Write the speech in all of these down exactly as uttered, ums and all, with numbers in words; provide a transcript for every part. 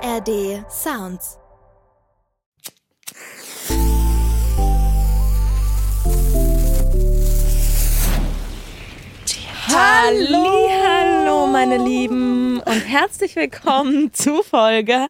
R D Sounds. Hallo, meine Lieben und herzlich willkommen zu Folge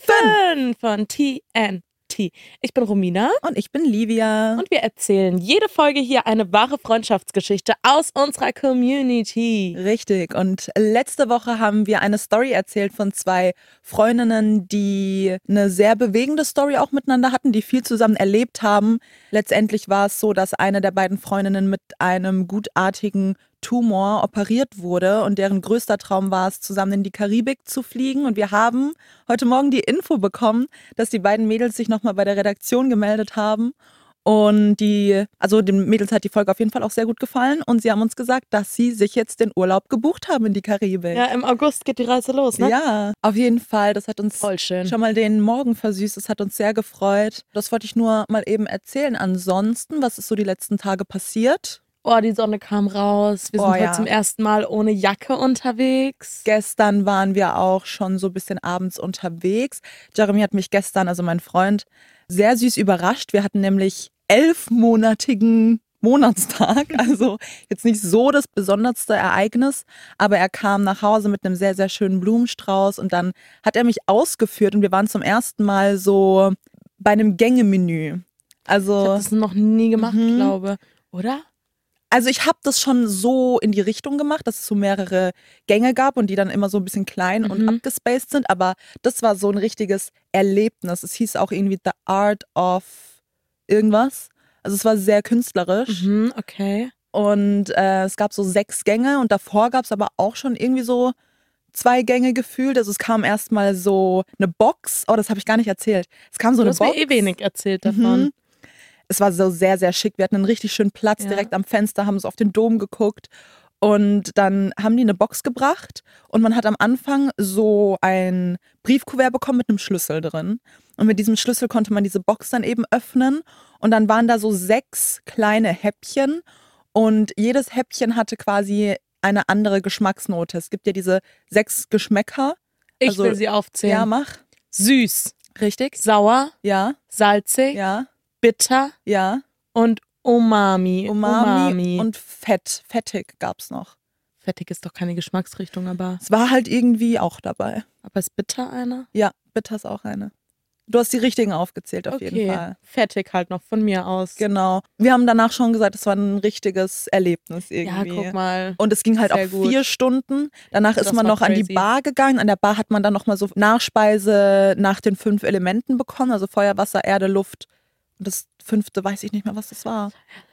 fünf von T N T. Ich bin Romina. Und ich bin Livia. Und wir erzählen jede Folge hier eine wahre Freundschaftsgeschichte aus unserer Community. Richtig. Und letzte Woche haben wir eine Story erzählt von zwei Freundinnen, die eine sehr bewegende Story auch miteinander hatten, die viel zusammen erlebt haben. Letztendlich war es so, dass eine der beiden Freundinnen mit einem gutartigen Tumor operiert wurde und deren größter Traum war es, zusammen in die Karibik zu fliegen. Und wir haben heute Morgen die Info bekommen, dass die beiden Mädels sich nochmal bei der Redaktion gemeldet haben. Und die, also den Mädels hat die Folge auf jeden Fall auch sehr gut gefallen. Und sie haben uns gesagt, dass sie sich jetzt den Urlaub gebucht haben in die Karibik. Ja, im August geht die Reise los, ne? Ja, auf jeden Fall. Das hat uns voll schön. Schon mal den Morgen versüßt. Das hat uns sehr gefreut. Das wollte ich nur mal eben erzählen. Ansonsten, was ist so die letzten Tage passiert? Oh, die Sonne kam raus. Wir sind oh, heute ja. zum ersten Mal ohne Jacke unterwegs. Gestern waren wir auch schon so ein bisschen abends unterwegs. Jeremy hat mich gestern, also mein Freund, sehr süß überrascht. Wir hatten nämlich elfmonatigen Monatstag. Also jetzt nicht so das besonderste Ereignis, aber er kam nach Hause mit einem sehr, sehr schönen Blumenstrauß und dann hat er mich ausgeführt und wir waren zum ersten Mal so bei einem Gängemenü. Also, ich habe das noch nie gemacht, mhm. glaube, oder? Also ich habe das schon so in die Richtung gemacht, dass es so mehrere Gänge gab und die dann immer so ein bisschen klein Mhm. und abgespaced sind, aber das war so ein richtiges Erlebnis. Es hieß auch irgendwie The Art of irgendwas. Also es war sehr künstlerisch. Mhm, okay. Und äh, es gab so sechs Gänge und davor gab es aber auch schon irgendwie so zwei Gänge gefühlt. Also es kam erstmal so eine Box. Oh, das habe ich gar nicht erzählt. Es kam so Du eine hast Box. mir eh wenig erzählt davon. Mhm. Es war so sehr, sehr schick. Wir hatten einen richtig schönen Platz Ja. direkt am Fenster, haben so auf den Dom geguckt. Und dann haben die eine Box gebracht und man hat am Anfang so ein Briefkuvert bekommen mit einem Schlüssel drin. Und mit diesem Schlüssel konnte man diese Box dann eben öffnen. Und dann waren da so sechs kleine Häppchen. Und jedes Häppchen hatte quasi eine andere Geschmacksnote. Es gibt ja diese sechs Geschmäcker. Ich Also, will sie aufzählen. Ja, mach. Süß, Richtig? sauer, Ja, salzig, ja, bitter ja. und Umami. Umami, und Fett. Fettig gab's noch. Fettig ist doch keine Geschmacksrichtung, aber, Es war halt irgendwie auch dabei. aber ist bitter einer? Ja, bitter ist auch eine. Du hast die richtigen aufgezählt auf Okay, jeden Fall. fettig halt noch von mir aus. Genau. Wir haben danach schon gesagt, es war ein richtiges Erlebnis irgendwie. Ja, guck mal. Und es ging halt Sehr auch gut. vier Stunden. Danach Das ist man war noch an die crazy. Bar gegangen. An der Bar hat man dann nochmal so Nachspeise nach den fünf Elementen bekommen. Also Feuer, Wasser, Erde, Luft. Und das fünfte weiß ich nicht mehr, was das war.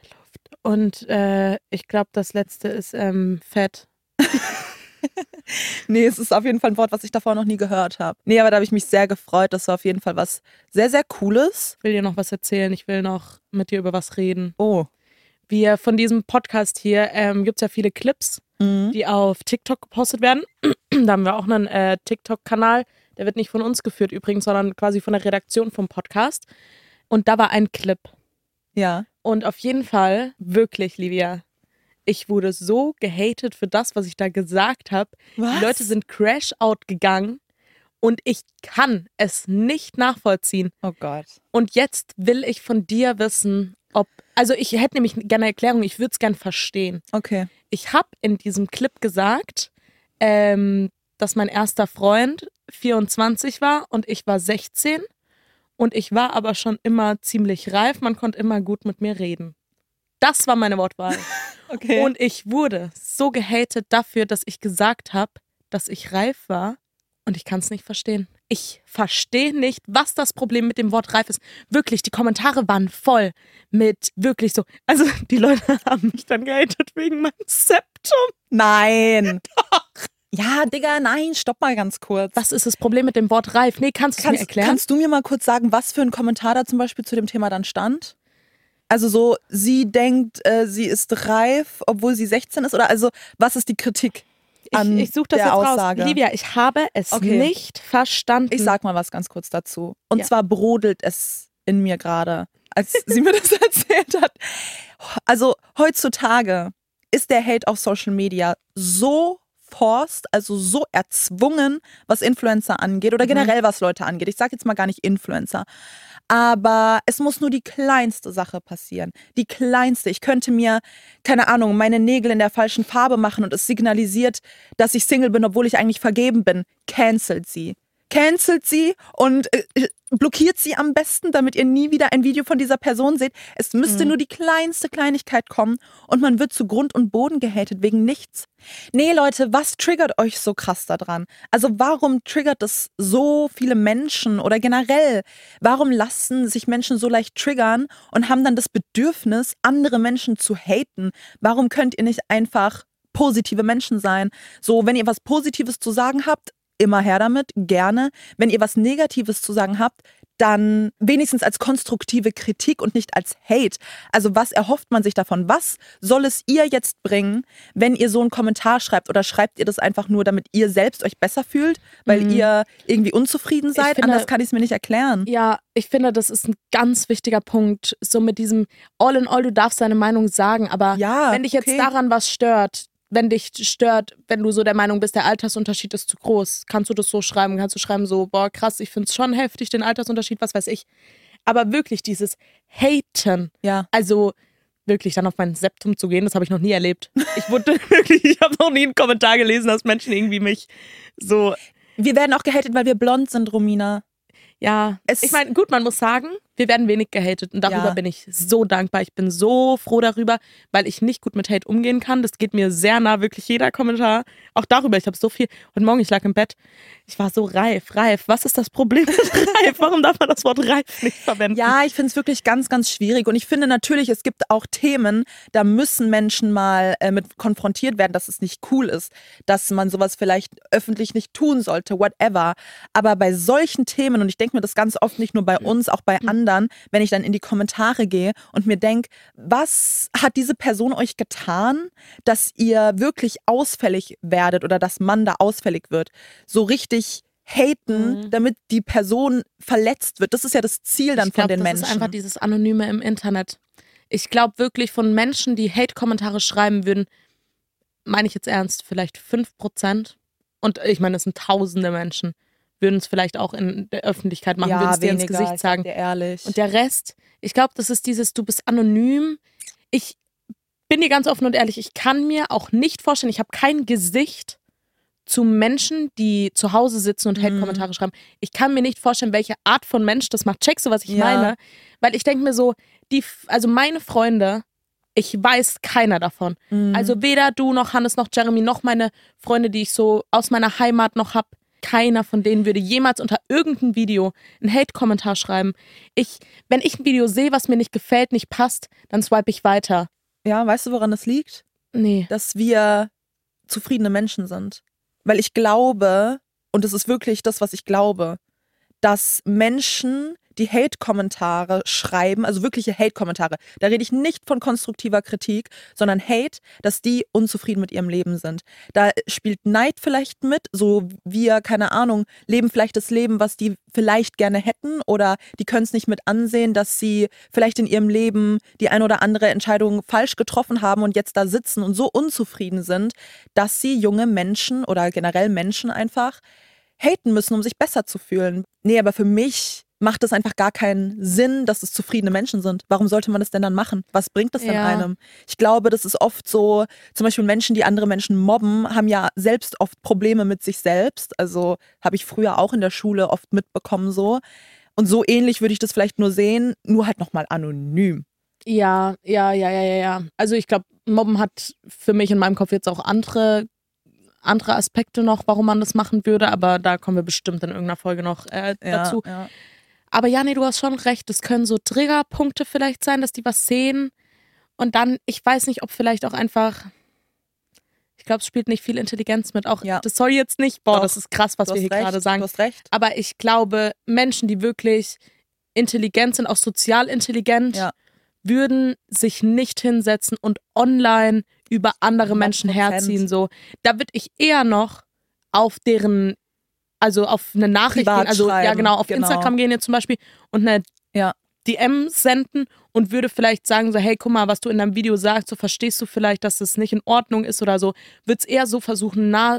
Und äh, ich glaube, das letzte ist ähm, Fett. Nee, es ist auf jeden Fall ein Wort, was ich davor noch nie gehört habe. Nee, aber da habe ich mich sehr gefreut. Das war auf jeden Fall was sehr, sehr Cooles. Ich will dir noch was erzählen. Ich will noch mit dir über was reden. Oh. Wir von diesem Podcast hier ähm, gibt es ja viele Clips, Mhm. die auf TikTok gepostet werden. Da haben wir auch einen äh, TikTok-Kanal. Der wird nicht von uns geführt übrigens, sondern quasi von der Redaktion vom Podcast. Und da war ein Clip. Ja. Und auf jeden Fall, wirklich, Livia, ich wurde so gehatet für das, was ich da gesagt habe. Was? Die Leute sind Crash-out gegangen und ich kann es nicht nachvollziehen. Oh Gott. Und jetzt will ich von dir wissen, ob, also ich hätte nämlich gerne eine Erklärung, ich würde es gerne verstehen. Okay. Ich habe in diesem Clip gesagt, ähm, dass mein erster Freund vierundzwanzig war und ich war sechzehn. Und ich war aber schon immer ziemlich reif, man konnte immer gut mit mir reden. Das war meine Wortwahl. Okay. Und ich wurde so gehatet dafür, dass ich gesagt habe, dass ich reif war und ich kann es nicht verstehen. Ich verstehe nicht, was das Problem mit dem Wort reif ist. Wirklich, die Kommentare waren voll mit wirklich so, also die Leute haben mich dann gehatet wegen meinem Septum. Nein. Doch. Ja, Digga, nein, stopp mal ganz kurz. Was ist das Problem mit dem Wort reif? Nee, kannst du es mir Kannst, erklären? kannst du mir mal kurz sagen, was für ein Kommentar da zum Beispiel zu dem Thema dann stand? Also so, sie denkt, äh, sie ist reif, obwohl sie sechzehn ist? Oder also, was ist die Kritik an ich ich suche das der jetzt Aussage? raus. Livia, ich habe es Okay. nicht verstanden. Ich sag mal was ganz kurz dazu. Und Ja. zwar brodelt es in mir gerade, als sie mir das erzählt hat. Also heutzutage ist der Hate auf Social Media so forced, also so erzwungen, was Influencer angeht oder generell was Leute angeht. Ich sage jetzt mal gar nicht Influencer. Aber es muss nur die kleinste Sache passieren. Die kleinste. Ich könnte mir, keine Ahnung, meine Nägel in der falschen Farbe machen und es signalisiert, dass ich Single bin, obwohl ich eigentlich vergeben bin. Cancelt sie. Cancelt sie und äh, blockiert sie am besten, damit ihr nie wieder ein Video von dieser Person seht. Es müsste mhm. nur die kleinste Kleinigkeit kommen und man wird zu Grund und Boden gehatet wegen nichts. Nee, Leute, was triggert euch so krass daran? Also warum triggert es so viele Menschen oder generell? Warum lassen sich Menschen so leicht triggern und haben dann das Bedürfnis, andere Menschen zu haten? Warum könnt ihr nicht einfach positive Menschen sein? So, wenn ihr was Positives zu sagen habt, immer her damit, gerne. Wenn ihr was Negatives zu sagen habt, dann wenigstens als konstruktive Kritik und nicht als Hate. Also was erhofft man sich davon? Was soll es ihr jetzt bringen, wenn ihr so einen Kommentar schreibt? Oder schreibt ihr das einfach nur, damit ihr selbst euch besser fühlt, weil mhm. ihr irgendwie unzufrieden seid? Finde, Anders kann ich es mir nicht erklären. Ja, ich finde, das ist ein ganz wichtiger Punkt. So mit diesem All in all, du darfst deine Meinung sagen, aber ja, wenn dich jetzt okay. daran was stört, wenn dich stört, wenn du so der Meinung bist, der Altersunterschied ist zu groß, kannst du das so schreiben, kannst du schreiben so, boah krass, ich finde es schon heftig, den Altersunterschied, was weiß ich. Aber wirklich dieses Haten, ja. also wirklich dann auf mein Septum zu gehen, das habe ich noch nie erlebt. Ich wurde wirklich, ich habe noch nie einen Kommentar gelesen, dass Menschen irgendwie mich so... Wir werden auch gehatet, weil wir blond sind, Romina. Ja, es ich meine, gut, man muss sagen, wir werden wenig gehatet und darüber ja. bin ich so dankbar. Ich bin so froh darüber, weil ich nicht gut mit Hate umgehen kann. Das geht mir sehr nah, wirklich jeder Kommentar. Auch darüber, ich habe so viel. Und morgen, ich lag im Bett, ich war so reif, reif. Was ist das Problem mit reif? Warum darf man das Wort reif nicht verwenden? Ja, ich finde es wirklich ganz, ganz schwierig. Und ich finde natürlich, es gibt auch Themen, da müssen Menschen mal äh, mit konfrontiert werden, dass es nicht cool ist, dass man sowas vielleicht öffentlich nicht tun sollte, whatever. Aber bei solchen Themen, und ich denke mir das ganz oft nicht nur bei uns, auch bei anderen, wenn ich dann in die Kommentare gehe und mir denke, was hat diese Person euch getan, dass ihr wirklich ausfällig werdet oder dass man da ausfällig wird? So richtig haten, mhm. damit die Person verletzt wird. Das ist ja das Ziel dann ich glaub, von den das Menschen. Das ist einfach dieses Anonyme im Internet. Ich glaube wirklich, von Menschen, die Hate-Kommentare schreiben würden, meine ich jetzt ernst, vielleicht fünf Prozent. Und ich meine, es sind tausende Menschen, würden es vielleicht auch in der Öffentlichkeit machen, ja, würden es dir ins weniger, Gesicht sagen. Ich sag dir ehrlich. Und der Rest, ich glaube, das ist dieses, du bist anonym. Ich bin dir ganz offen und ehrlich, ich kann mir auch nicht vorstellen, ich habe kein Gesicht zu Menschen, die zu Hause sitzen und Hate-Kommentare schreiben. Ich kann mir nicht vorstellen, welche Art von Mensch das macht. Checkst du, was ich ja. meine? Weil ich denke mir so, die, also meine Freunde, ich weiß keiner davon. Mhm. Also weder du noch Hannes noch Jeremy noch meine Freunde, die ich so aus meiner Heimat noch habe. Keiner von denen würde jemals unter irgendein Video einen Hate-Kommentar schreiben. Ich, wenn ich ein Video sehe, was mir nicht gefällt, nicht passt, dann swipe ich weiter. Ja, weißt du, woran das liegt? Nee. Dass wir zufriedene Menschen sind. Weil ich glaube, und das ist wirklich das, was ich glaube, dass Menschen, die Hate-Kommentare schreiben, also wirkliche Hate-Kommentare, da rede ich nicht von konstruktiver Kritik, sondern Hate, dass die unzufrieden mit ihrem Leben sind. Da spielt Neid vielleicht mit, so wir, keine Ahnung, leben vielleicht das Leben, was die vielleicht gerne hätten, oder die können es nicht mit ansehen, dass sie vielleicht in ihrem Leben die ein oder andere Entscheidung falsch getroffen haben und jetzt da sitzen und so unzufrieden sind, dass sie junge Menschen oder generell Menschen einfach haten müssen, um sich besser zu fühlen. Nee, aber für mich macht es einfach gar keinen Sinn, dass es zufriedene Menschen sind. Warum sollte man das denn dann machen? Was bringt das denn ja. einem? Ich glaube, das ist oft so, zum Beispiel Menschen, die andere Menschen mobben, haben ja selbst oft Probleme mit sich selbst. Also habe ich früher auch in der Schule oft mitbekommen so. Und so ähnlich würde ich das vielleicht nur sehen, nur halt nochmal anonym. Ja, ja, ja, ja, ja, ja. Also ich glaube, Mobben hat für mich in meinem Kopf jetzt auch andere andere Aspekte noch, warum man das machen würde, aber da kommen wir bestimmt in irgendeiner Folge noch äh, ja, dazu. Ja. Aber ja, nee, du hast schon recht, es können so Triggerpunkte vielleicht sein, dass die was sehen und dann, ich weiß nicht, ob vielleicht auch einfach, ich glaube, es spielt nicht viel Intelligenz mit, auch ja. das soll jetzt nicht, boah, Doch, das ist krass, was wir hier gerade sagen. Du hast recht. Aber ich glaube, Menschen, die wirklich intelligent sind, auch sozial intelligent, ja. würden sich nicht hinsetzen und online über andere Menschen herziehen. So. Da würde ich eher noch auf deren, also auf eine Nachricht Privat gehen, also schreiben, ja genau, auf genau. Instagram gehen jetzt zum Beispiel und eine ja. D M senden und würde vielleicht sagen so, hey, guck mal, was du in deinem Video sagst, so verstehst du vielleicht, dass das nicht in Ordnung ist oder so. Würde es eher so versuchen, nah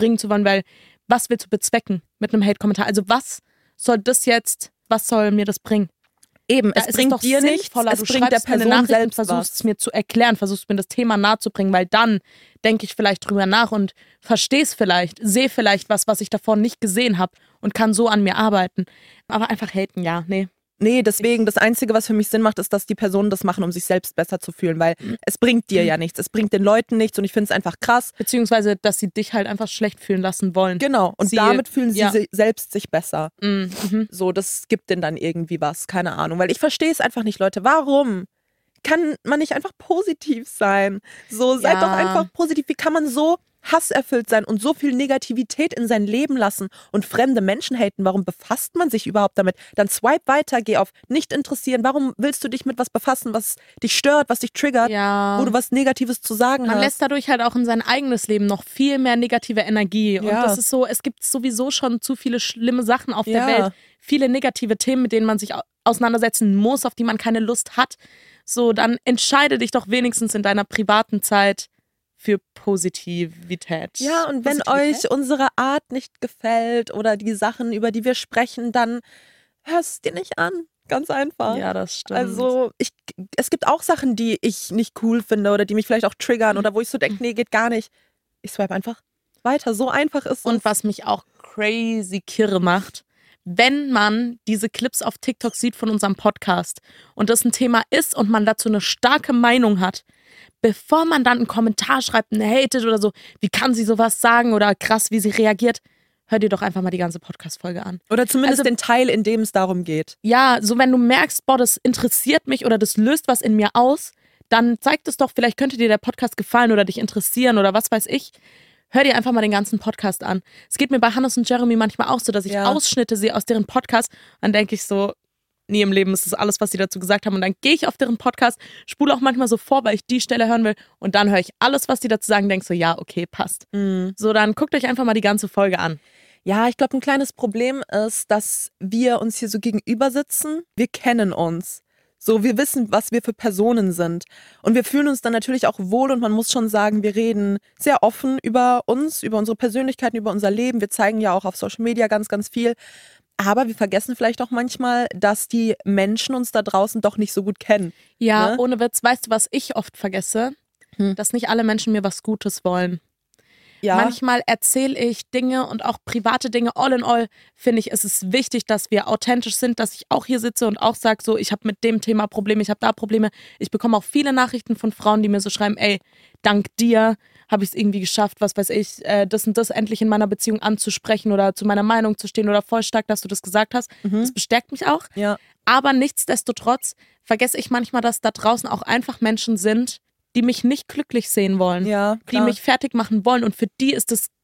bringen zu wollen, weil was willst du bezwecken mit einem Hate-Kommentar? Also was soll das jetzt, was soll mir das bringen? Eben, Da es ist bringt doch dir nichts, sinnvoller, es du bringt der schreibst mir eine Person Nachricht und selbst versuchst was. es mir zu erklären, versuchst mir das Thema nahezubringen, weil dann denke ich vielleicht drüber nach und verstehe es vielleicht, sehe vielleicht was, was ich davor nicht gesehen habe und kann so an mir arbeiten. Aber einfach haten, ja, nee. Nee, deswegen, das Einzige, was für mich Sinn macht, ist, dass die Personen das machen, um sich selbst besser zu fühlen, weil es bringt dir ja nichts, es bringt den Leuten nichts und ich finde es einfach krass. Beziehungsweise, dass sie dich halt einfach schlecht fühlen lassen wollen. Genau, und Sie- damit fühlen sie ja. si- selbst sich besser. Mm, mhm. So, das gibt denen dann irgendwie was, keine Ahnung, weil ich verstehe es einfach nicht, Leute, warum? Kann man nicht einfach positiv sein? So, seid Ja. doch einfach positiv. Wie kann man so hasserfüllt sein und so viel Negativität in sein Leben lassen und fremde Menschen haten? Warum befasst man sich überhaupt damit? Dann swipe weiter, geh auf nicht interessieren. Warum willst du dich mit was befassen, was dich stört, was dich triggert, Ja. wo du was Negatives zu sagen Man hast? lässt dadurch halt auch in sein eigenes Leben noch viel mehr negative Energie. Und Ja. das ist so, es gibt sowieso schon zu viele schlimme Sachen auf Ja. der Welt. Viele negative Themen, mit denen man sich au- auseinandersetzen muss, auf die man keine Lust hat. So, dann entscheide dich doch wenigstens in deiner privaten Zeit für Positivität. Ja, und wenn Positivität? euch unsere Art nicht gefällt oder die Sachen, über die wir sprechen, dann hörst dir nicht an. Ganz einfach. Ja, das stimmt. Also ich, es gibt auch Sachen, die ich nicht cool finde oder die mich vielleicht auch triggern oder wo ich so denke, nee, geht gar nicht. Ich swipe einfach weiter. So einfach ist es. Und was mich auch crazy kirre macht, wenn man diese Clips auf TikTok sieht von unserem Podcast und das ein Thema ist und man dazu eine starke Meinung hat, bevor man dann einen Kommentar schreibt, eine hatet oder so, wie kann sie sowas sagen oder krass, wie sie reagiert, hör dir doch einfach mal die ganze Podcast-Folge an. Oder zumindest Also- den Teil, in dem es darum geht. Ja, so wenn du merkst, boah, das interessiert mich oder das löst was in mir aus, dann zeig es doch, vielleicht könnte dir der Podcast gefallen oder dich interessieren oder was weiß ich. Hör dir einfach mal den ganzen Podcast an. Es geht mir bei Hannes und Jeremy manchmal auch so, dass ich Ja. Ausschnitte sehe aus deren Podcast. Dann denke ich so, nie im Leben ist das alles, was sie dazu gesagt haben. Und dann gehe ich auf deren Podcast, spule auch manchmal so vor, weil ich die Stelle hören will. Und dann höre ich alles, was die dazu sagen, denke so, ja, okay, passt. So, dann guckt euch einfach mal die ganze Folge an. Ja, ich glaube, ein kleines Problem ist, dass wir uns hier so gegenüber sitzen. Wir kennen uns. So, wir wissen, was wir für Personen sind. Und wir fühlen uns dann natürlich auch wohl und man muss schon sagen, wir reden sehr offen über uns, über unsere Persönlichkeiten, über unser Leben. Wir zeigen ja auch auf Social Media ganz, ganz viel. Aber wir vergessen vielleicht auch manchmal, dass die Menschen uns da draußen doch nicht so gut kennen. Ja, Ne? ohne Witz, weißt du, was ich oft vergesse? Hm. Dass nicht alle Menschen mir was Gutes wollen. Ja, Manchmal erzähle ich Dinge und auch private Dinge. All in all finde ich, es ist wichtig, dass wir authentisch sind, dass ich auch hier sitze und auch sage, so, ich habe mit dem Thema Probleme, ich habe da Probleme. Ich bekomme auch viele Nachrichten von Frauen, die mir so schreiben, ey, dank dir habe ich es irgendwie geschafft, was weiß ich, äh, das und das endlich in meiner Beziehung anzusprechen oder zu meiner Meinung zu stehen oder voll stark, dass du das gesagt hast. Das bestärkt mich auch. ja. Aber nichtsdestotrotz vergesse ich manchmal, dass da draußen auch einfach Menschen sind, die mich nicht glücklich sehen wollen. Ja, Die klar. mich fertig machen wollen. Und für die ist es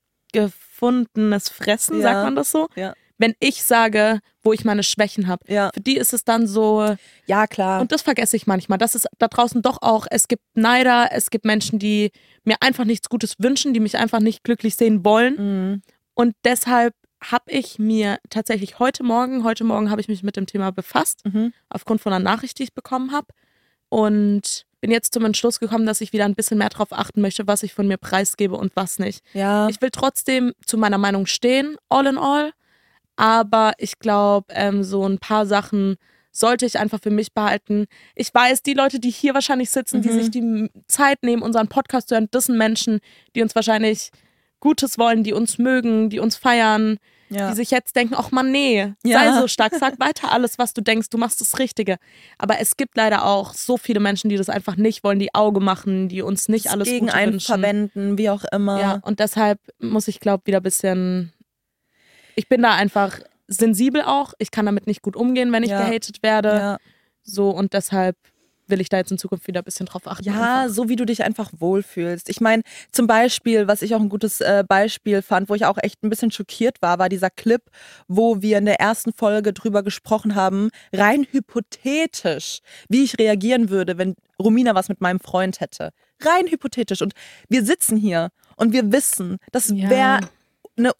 gefundenes Fressen, Ja. sagt man das so? Ja. Wenn ich sage, wo ich meine Schwächen habe. Ja. Für die ist es dann so, Ja, klar. und das vergesse ich manchmal, dass es da draußen doch auch, es gibt Neider, es gibt Menschen, die mir einfach nichts Gutes wünschen, die mich einfach nicht glücklich sehen wollen. Mhm. Und deshalb habe ich mir tatsächlich heute Morgen, heute Morgen habe ich mich mit dem Thema befasst, Mhm. aufgrund von einer Nachricht, die ich bekommen habe. Und bin jetzt zum Entschluss gekommen, dass ich wieder ein bisschen mehr darauf achten möchte, was ich von mir preisgebe und was nicht. Ja. Ich will trotzdem zu meiner Meinung stehen, all in all. Aber ich glaube, ähm, so ein paar Sachen sollte ich einfach für mich behalten. Ich weiß, die Leute, die hier wahrscheinlich sitzen, die Mhm. sich die Zeit nehmen, unseren Podcast zu hören, das sind Menschen, die uns wahrscheinlich Gutes wollen, die uns mögen, die uns feiern, Ja. die sich jetzt denken, ach man, nee, Ja. sei so stark, sag weiter alles, was du denkst, du machst das Richtige. Aber es gibt leider auch so viele Menschen, die das einfach nicht wollen, die Auge machen, die uns nicht alles gegen Gute einen wünschen. verwenden, wie auch immer. Ja, und deshalb muss ich, glaube wieder ein bisschen, ich bin da einfach sensibel auch, ich kann damit nicht gut umgehen, wenn ich Ja. gehatet werde. Ja. So, und deshalb will ich da jetzt in Zukunft wieder ein bisschen drauf achten. Ja, einfach. so wie du dich einfach wohlfühlst. Ich meine, zum Beispiel, was ich auch ein gutes äh, Beispiel fand, wo ich auch echt ein bisschen schockiert war, war dieser Clip, wo wir in der ersten Folge drüber gesprochen haben, rein hypothetisch, wie ich reagieren würde, wenn Romina was mit meinem Freund hätte. Rein hypothetisch. Und wir sitzen hier und wir wissen, das Ja. wäre eine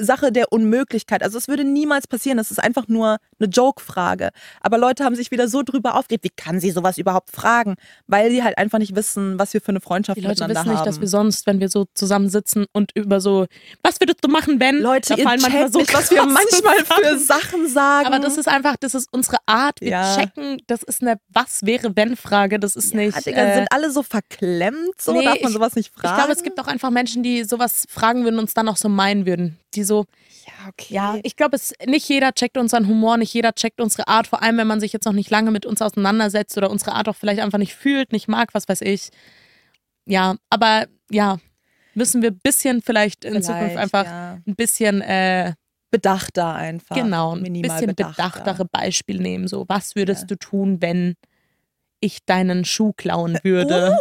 Sache der Unmöglichkeit. Also es würde niemals passieren. Das ist einfach nur eine Joke-Frage. Aber Leute haben sich wieder so drüber aufgeregt. Wie kann sie sowas überhaupt fragen? Weil sie halt einfach nicht wissen, was wir für eine Freundschaft Die Leute miteinander wissen nicht, haben. dass wir sonst, wenn wir so zusammensitzen und über so, was würdest du machen, Ben? Leute, da ihr fallen manchmal checkt so nicht, was wir krasse manchmal Sachen. für Sachen sagen. Aber das ist einfach, das ist unsere Art. Wir Ja. checken, das ist eine Was-wäre-wenn-Frage. Das ist ja, nicht. Digga, äh, sind alle so verklemmt? So nee, darf man ich- sowas nicht fragen? Ich glaube, es gibt auch einfach Menschen, die sowas fragen würden und uns dann auch so meinen würden. Die so, ja, okay. ja, ich glaube, es nicht jeder checkt unseren Humor, nicht jeder checkt unsere Art, vor allem wenn man sich jetzt noch nicht lange mit uns auseinandersetzt oder unsere Art auch vielleicht einfach nicht fühlt, nicht mag, was weiß ich. Ja, aber ja, müssen wir ein bisschen vielleicht in Vielleicht, Zukunft einfach ja. ein bisschen, äh, Bedachter einfach. genau, ein Minimal bisschen bedachter. bedachtere Beispiel nehmen. So, was würdest Ja. du tun, wenn ich deinen Schuh klauen würde?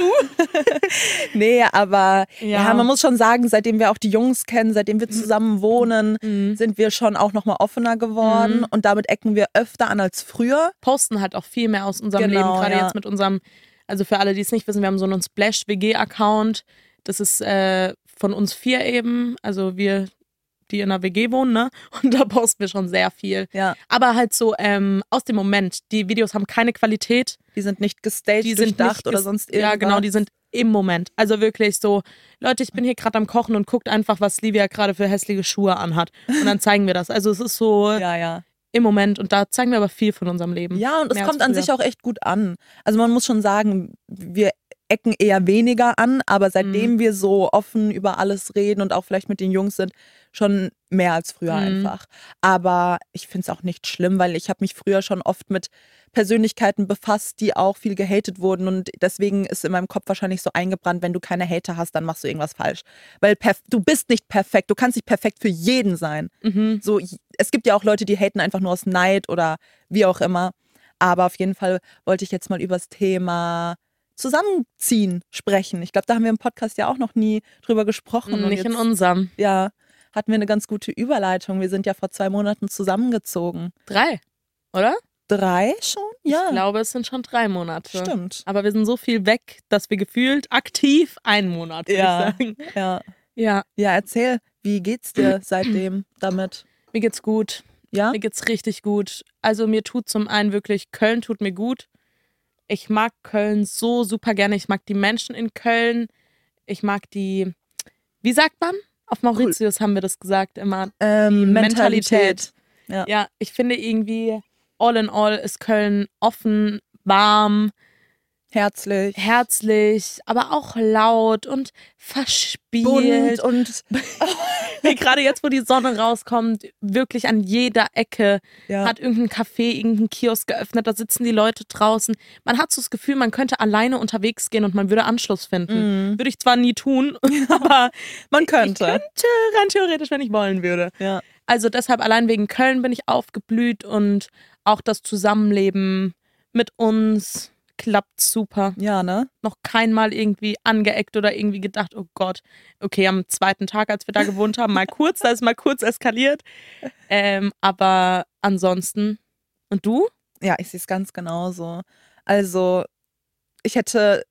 Nee, aber Ja. ja. man muss schon sagen, seitdem wir auch die Jungs kennen, seitdem wir zusammen wohnen, Mhm. sind wir schon auch nochmal offener geworden Mhm. und damit ecken wir öfter an als früher. Posten halt auch viel mehr aus unserem Genau, Leben, gerade ja. jetzt mit unserem, also für alle, die es nicht wissen, wir haben so einen Splash-W G-Account. Das ist äh, von uns vier eben, also wir, die in einer W G wohnen, ne? Und da posten wir schon sehr viel. Ja, Aber halt so ähm, aus dem Moment. Die Videos haben keine Qualität. die sind nicht gestaged, Die sind durchdacht nicht oder ges- sonst irgendwas. Ja, genau, die sind im Moment. Also wirklich so, Leute, ich bin hier gerade am Kochen und guckt einfach, was Livia gerade für hässliche Schuhe anhat. Und dann zeigen wir das. Also es ist so Ja, ja. im Moment und da zeigen wir aber viel von unserem Leben. Ja, und es Mehr kommt als an früher. sich auch echt gut an. Also man muss schon sagen, wir ecken eher weniger an, aber Mhm. seitdem wir so offen über alles reden und auch vielleicht mit den Jungs sind, schon mehr als früher Mhm. einfach. Aber ich finde es auch nicht schlimm, weil ich habe mich früher schon oft mit Persönlichkeiten befasst, die auch viel gehatet wurden und deswegen ist in meinem Kopf wahrscheinlich so eingebrannt, wenn du keine Hater hast, dann machst du irgendwas falsch. Weil perf- du bist nicht perfekt, du kannst nicht perfekt für jeden sein. Mhm. So, es gibt ja auch Leute, die haten einfach nur aus Neid oder wie auch immer. Aber auf jeden Fall wollte ich jetzt mal über das Thema Zusammenziehen sprechen. Ich glaube, da haben wir im Podcast ja auch noch nie drüber gesprochen. Und Nicht in jetzt, unserem. ja, hatten wir eine ganz gute Überleitung. Wir sind ja vor zwei Monaten zusammengezogen. Drei, oder? Drei schon? Ja, Ich glaube, es sind schon drei Monate. stimmt. Aber wir sind so viel weg, dass wir gefühlt aktiv einen Monat, würde Ja. ich sagen. Ja. Ja, ja, erzähl, wie geht's dir seitdem damit? mir geht's gut. Ja? Mir geht's richtig gut. Also mir tut zum einen wirklich, Köln tut mir gut. Ich mag Köln so super gerne. Ich mag die Menschen in Köln. Ich mag die, wie sagt man? Auf Mauritius haben wir das gesagt immer. Ähm, Die Mentalität. Ja. Ja, ich finde irgendwie, all in all ist Köln offen, warm, Herzlich. herzlich, aber auch laut und verspielt. Bunt und Wie gerade jetzt, wo die Sonne rauskommt, wirklich an jeder Ecke ja. hat irgendein Café, irgendein Kiosk geöffnet, da sitzen die Leute draußen. Man hat so das Gefühl, man könnte alleine unterwegs gehen und man würde Anschluss finden. Mhm. Würde ich zwar nie tun, aber Man ich könnte. könnte rein theoretisch, wenn ich wollen würde. Ja. Also deshalb allein wegen Köln bin ich aufgeblüht und auch das Zusammenleben mit uns klappt super. ja, ne? Noch kein Mal irgendwie angeeckt oder irgendwie gedacht, oh Gott, okay, am zweiten Tag, als wir da gewohnt haben, mal kurz, da ist mal kurz eskaliert. Ähm, aber ansonsten. Und du? Ja, ich sehe es ganz genauso. Also, ich hätte,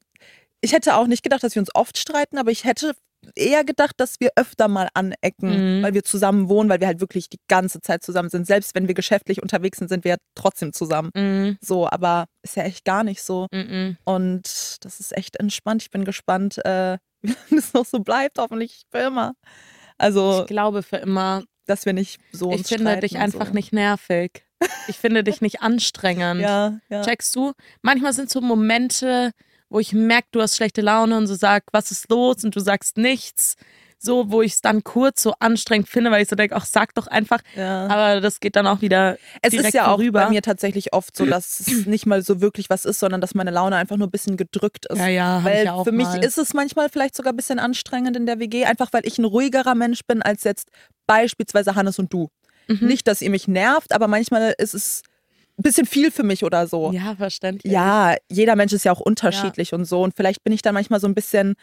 ich hätte auch nicht gedacht, dass wir uns oft streiten, aber ich hätte eher gedacht, dass wir öfter mal anecken, Mhm. weil wir zusammen wohnen, weil wir halt wirklich die ganze Zeit zusammen sind. Selbst wenn wir geschäftlich unterwegs sind, sind wir ja trotzdem zusammen. Mhm. So, aber ist ja echt gar nicht so. Mhm. Und das ist echt entspannt. Ich bin gespannt, äh, wie lange es noch so bleibt, hoffentlich für immer. Also, Ich glaube für immer, dass wir nicht so uns ich finde streiten dich und einfach so. nicht nervig. Ich finde dich nicht anstrengend. Ja, ja. Checkst du? Manchmal sind so Momente, wo ich merke, du hast schlechte Laune und so sag, was ist los? Und du sagst nichts. So, wo ich es dann kurz so anstrengend finde, weil ich so denke, ach, sag doch einfach. ja. Aber das geht dann auch wieder Es direkt ist ja auch vorüber. bei mir tatsächlich oft so, dass es nicht mal so wirklich was ist, sondern dass meine Laune einfach nur ein bisschen gedrückt ist. Ja, ja, hab Weil ich ja auch für mich mal. ist es manchmal vielleicht sogar ein bisschen anstrengend in der W G, einfach weil ich ein ruhigerer Mensch bin als jetzt beispielsweise Hannes und du. Mhm. Nicht, dass ihr mich nervt, aber manchmal ist es ein bisschen viel für mich oder so. Ja, verständlich. Ja, jeder Mensch ist ja auch unterschiedlich und so. Und vielleicht bin ich dann manchmal so ein bisschen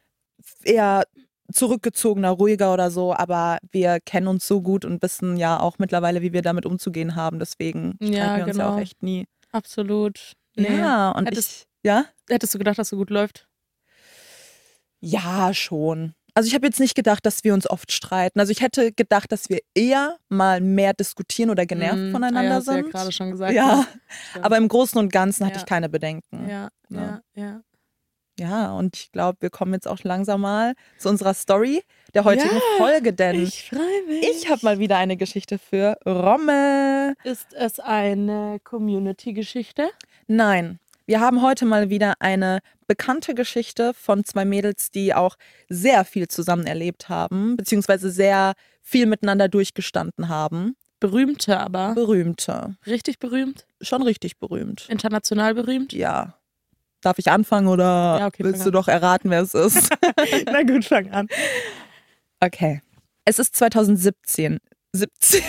eher zurückgezogener, ruhiger oder so. Aber wir kennen uns so gut und wissen ja auch mittlerweile, wie wir damit umzugehen haben. Deswegen streiten Ja, wir uns ja genau. auch echt nie. Absolut. Nee. Ja, und Hättest- ich, ja? Hättest du gedacht, dass so gut läuft? Ja, schon. Also ich habe jetzt nicht gedacht, dass wir uns oft streiten. Also ich hätte gedacht, dass wir eher mal mehr diskutieren oder genervt Mhm. voneinander ah, ja, hast du sind. ja gerade schon gesagt. Ja, ne? Stimmt. aber im Großen und Ganzen hatte Ja. ich keine Bedenken. Ja, Ja. ja, ja. Ja, und ich glaube, wir kommen jetzt auch langsam mal zu unserer Story der heutigen Ja, Folge, denn Ich freue mich. ich habe mal wieder eine Geschichte für Rommel. Ist es eine Community-Geschichte? Nein, wir haben heute mal wieder eine bekannte Geschichte von zwei Mädels, die auch sehr viel zusammen erlebt haben, beziehungsweise sehr viel miteinander durchgestanden haben. Berühmte aber. Berühmte. Richtig berühmt? Schon richtig berühmt. International berühmt? Ja. Darf ich anfangen oder Ja, okay, willst fang du an. doch erraten, wer es ist? Na gut, fang an. Okay. Es ist zwanzig siebzehn. siebzehn.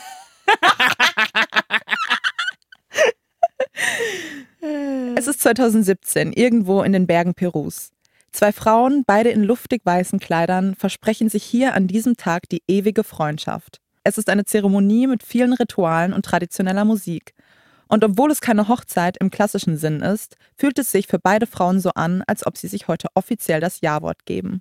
Es ist zwanzig siebzehn, irgendwo in den Bergen Perus. Zwei Frauen, beide in luftig weißen Kleidern, versprechen sich hier an diesem Tag die ewige Freundschaft. Es ist eine Zeremonie mit vielen Ritualen und traditioneller Musik. Und obwohl es keine Hochzeit im klassischen Sinn ist, fühlt es sich für beide Frauen so an, als ob sie sich heute offiziell das Ja-Wort geben.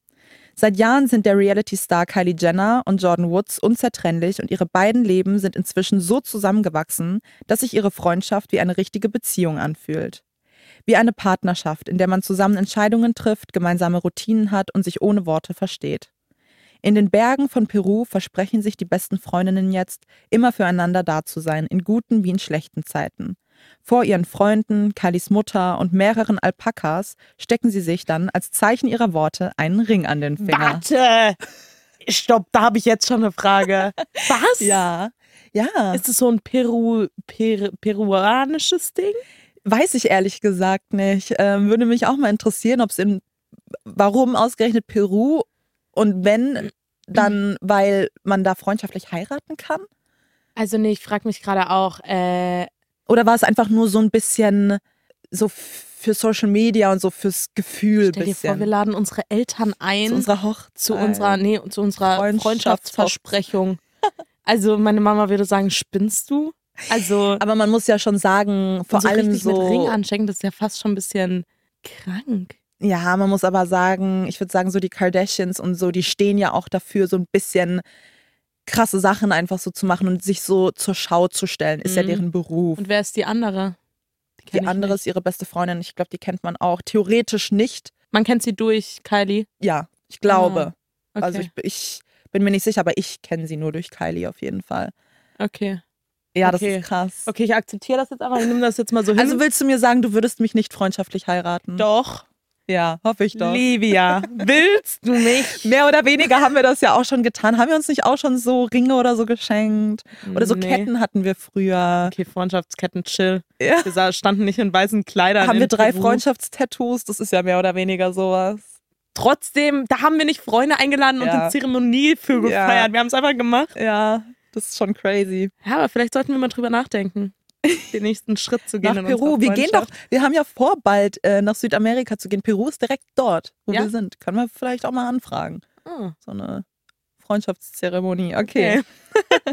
Seit Jahren sind der Reality-Star Kylie Jenner und Jordyn Woods unzertrennlich und ihre beiden Leben sind inzwischen so zusammengewachsen, dass sich ihre Freundschaft wie eine richtige Beziehung anfühlt. Wie eine Partnerschaft, in der man zusammen Entscheidungen trifft, gemeinsame Routinen hat und sich ohne Worte versteht. In den Bergen von Peru versprechen sich die besten Freundinnen jetzt, immer füreinander da zu sein, in guten wie in schlechten Zeiten. Vor ihren Freunden, Kylies Mutter und mehreren Alpakas stecken sie sich dann als Zeichen ihrer Worte einen Ring an den Finger. Warte! Stopp, da habe ich jetzt schon eine Frage. Was? Ja, ja. Ist es so ein Peru, per, peruanisches Ding? Weiß ich ehrlich gesagt nicht. Ähm, würde mich auch mal interessieren, ob es in, warum ausgerechnet Peru und wenn, dann, weil man da freundschaftlich heiraten kann? Also nee, ich frage mich gerade auch, äh, Oder war es einfach nur so ein bisschen so für Social Media und so fürs Gefühl stell dir bisschen? vor, wir laden unsere Eltern ein zu unserer Hochzeit. zu unserer, nee, zu unserer Freundschafts- Freundschaftsversprechung. Also meine Mama würde sagen, spinnst du? Also Aber man muss ja schon sagen, vor und so allem richtig so. mit Ring anschenken, das ist ja fast schon ein bisschen krank. Ja, man muss aber sagen, ich würde sagen, so die Kardashians und so, die stehen ja auch dafür, so ein bisschen krasse Sachen einfach so zu machen und sich so zur Schau zu stellen, ist ja Mhm. deren Beruf. Und wer ist die andere? kenn Die ich andere nicht. ist ihre beste Freundin, ich glaube, die kennt man auch. Theoretisch nicht, Man kennt sie durch Kylie. ja, ich glaube. Okay. Also ich, ich bin mir nicht sicher, aber ich kenne sie nur durch Kylie auf jeden Fall. okay. Ja, Okay. das ist krass. Okay, ich akzeptiere das jetzt einfach. Ich nehme das jetzt mal so hin. Also willst du mir sagen, du würdest mich nicht freundschaftlich heiraten? doch. Ja, hoffe ich doch. Livia, willst du mich? Mehr oder weniger haben wir das ja auch schon getan. Haben wir uns nicht auch schon so Ringe oder so geschenkt? Oder so Nee. Ketten hatten wir früher. Okay, Freundschaftsketten, chill. Ja. Wir sa- standen nicht in weißen Kleidern. Haben in wir drei Peru. Freundschaftstattoos? Das ist ja mehr oder weniger sowas. Trotzdem, da haben wir nicht Freunde eingeladen und Ja. eine Zeremonie für Ja. gefeiert. Wir haben es einfach gemacht. Ja, das ist schon crazy. Ja, aber vielleicht sollten wir mal drüber nachdenken, den nächsten Schritt zu gehen Nach in Peru. unserer Wir gehen doch, Freundschaft. wir haben ja vor, bald äh, nach Südamerika zu gehen. Peru ist direkt dort, wo Ja? wir sind. Können wir vielleicht auch mal anfragen. Ah, So eine Freundschaftszeremonie. Okay. okay.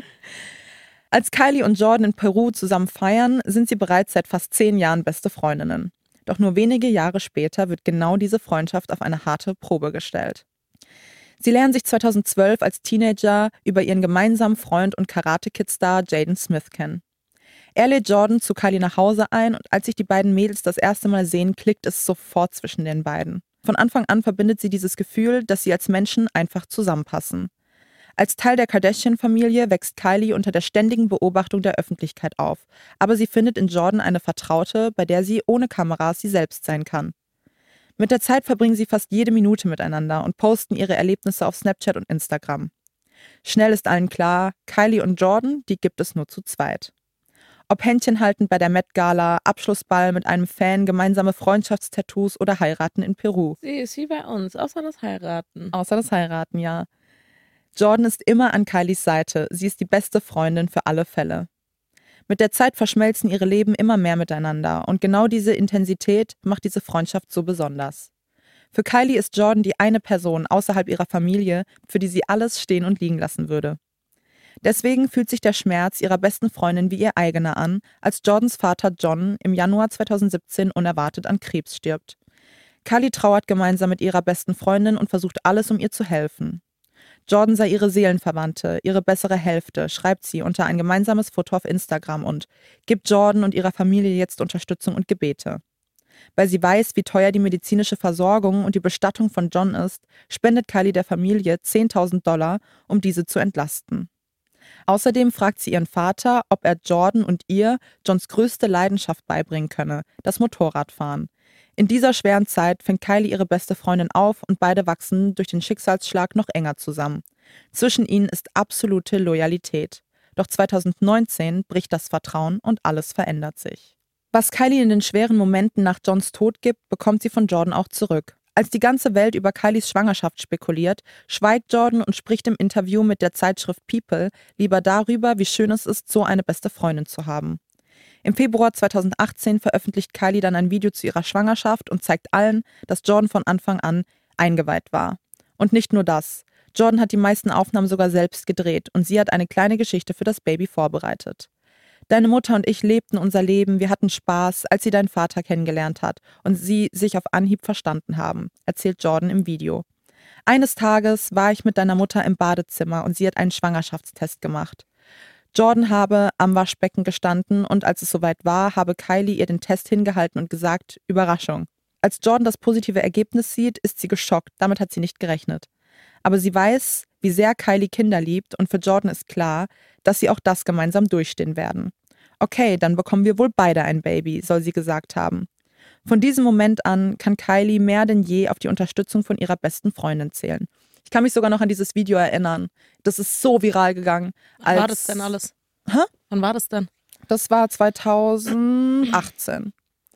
Als Kylie und Jordyn in Peru zusammen feiern, sind sie bereits seit fast zehn Jahren beste Freundinnen. Doch nur wenige Jahre später wird genau diese Freundschaft auf eine harte Probe gestellt. Sie lernen sich zweitausendzwölf als Teenager über ihren gemeinsamen Freund und Karate-Kid-Star Jaden Smith kennen. Er lädt Jordyn zu Kylie nach Hause ein und als sich die beiden Mädels das erste Mal sehen, klickt es sofort zwischen den beiden. Von Anfang an verbindet sie dieses Gefühl, dass sie als Menschen einfach zusammenpassen. Als Teil der Kardashian-Familie wächst Kylie unter der ständigen Beobachtung der Öffentlichkeit auf, aber sie findet in Jordyn eine Vertraute, bei der sie ohne Kameras sie selbst sein kann. Mit der Zeit verbringen sie fast jede Minute miteinander und posten ihre Erlebnisse auf Snapchat und Instagram. Schnell ist allen klar, Kylie und Jordyn, die gibt es nur zu zweit. Ob Händchen haltend bei der Met-Gala, Abschlussball mit einem Fan, gemeinsame Freundschaftstattoos oder Heiraten in Peru. Sie ist wie bei uns, außer das Heiraten. Außer das Heiraten, ja. Jordyn ist immer an Kylies Seite. Sie ist die beste Freundin für alle Fälle. Mit der Zeit verschmelzen ihre Leben immer mehr miteinander und genau diese Intensität macht diese Freundschaft so besonders. Für Kylie ist Jordyn die eine Person außerhalb ihrer Familie, für die sie alles stehen und liegen lassen würde. Deswegen fühlt sich der Schmerz ihrer besten Freundin wie ihr eigener an, als Jordyns Vater John im Januar zweitausendsiebzehn unerwartet an Krebs stirbt. Kylie trauert gemeinsam mit ihrer besten Freundin und versucht alles, um ihr zu helfen. Jordan sei ihre Seelenverwandte, ihre bessere Hälfte, schreibt sie unter ein gemeinsames Foto auf Instagram und gibt Jordan und ihrer Familie jetzt Unterstützung und Gebete. Weil sie weiß, wie teuer die medizinische Versorgung und die Bestattung von John ist, spendet Kylie der Familie zehntausend Dollar, um diese zu entlasten. Außerdem fragt sie ihren Vater, ob er Jordan und ihr Johns größte Leidenschaft beibringen könne, das Motorradfahren. In dieser schweren Zeit fängt Kylie ihre beste Freundin auf und beide wachsen durch den Schicksalsschlag noch enger zusammen. Zwischen ihnen ist absolute Loyalität. Doch zweitausendneunzehn bricht das Vertrauen und alles verändert sich. Was Kylie in den schweren Momenten nach Johns Tod gibt, bekommt sie von Jordan auch zurück. Als die ganze Welt über Kylies Schwangerschaft spekuliert, schweigt Jordan und spricht im Interview mit der Zeitschrift People lieber darüber, wie schön es ist, so eine beste Freundin zu haben. Im Februar zweitausendachtzehn veröffentlicht Kylie dann ein Video zu ihrer Schwangerschaft und zeigt allen, dass Jordan von Anfang an eingeweiht war. Und nicht nur das. Jordan hat die meisten Aufnahmen sogar selbst gedreht und sie hat eine kleine Geschichte für das Baby vorbereitet. Deine Mutter und ich lebten unser Leben, wir hatten Spaß, als sie deinen Vater kennengelernt hat und sie sich auf Anhieb verstanden haben, erzählt Jordan im Video. Eines Tages war ich mit deiner Mutter im Badezimmer und sie hat einen Schwangerschaftstest gemacht. Jordan habe am Waschbecken gestanden und als es soweit war, habe Kylie ihr den Test hingehalten und gesagt, Überraschung. Als Jordan das positive Ergebnis sieht, ist sie geschockt, damit hat sie nicht gerechnet. Aber sie weiß, wie sehr Kylie Kinder liebt und für Jordan ist klar, dass sie auch das gemeinsam durchstehen werden. Okay, dann bekommen wir wohl beide ein Baby, soll sie gesagt haben. Von diesem Moment an kann Kylie mehr denn je auf die Unterstützung von ihrer besten Freundin zählen. Ich kann mich sogar noch an dieses Video erinnern. Das ist so viral gegangen. Wann war das denn alles? Hä? Wann war das denn? Das war zweitausendachtzehn.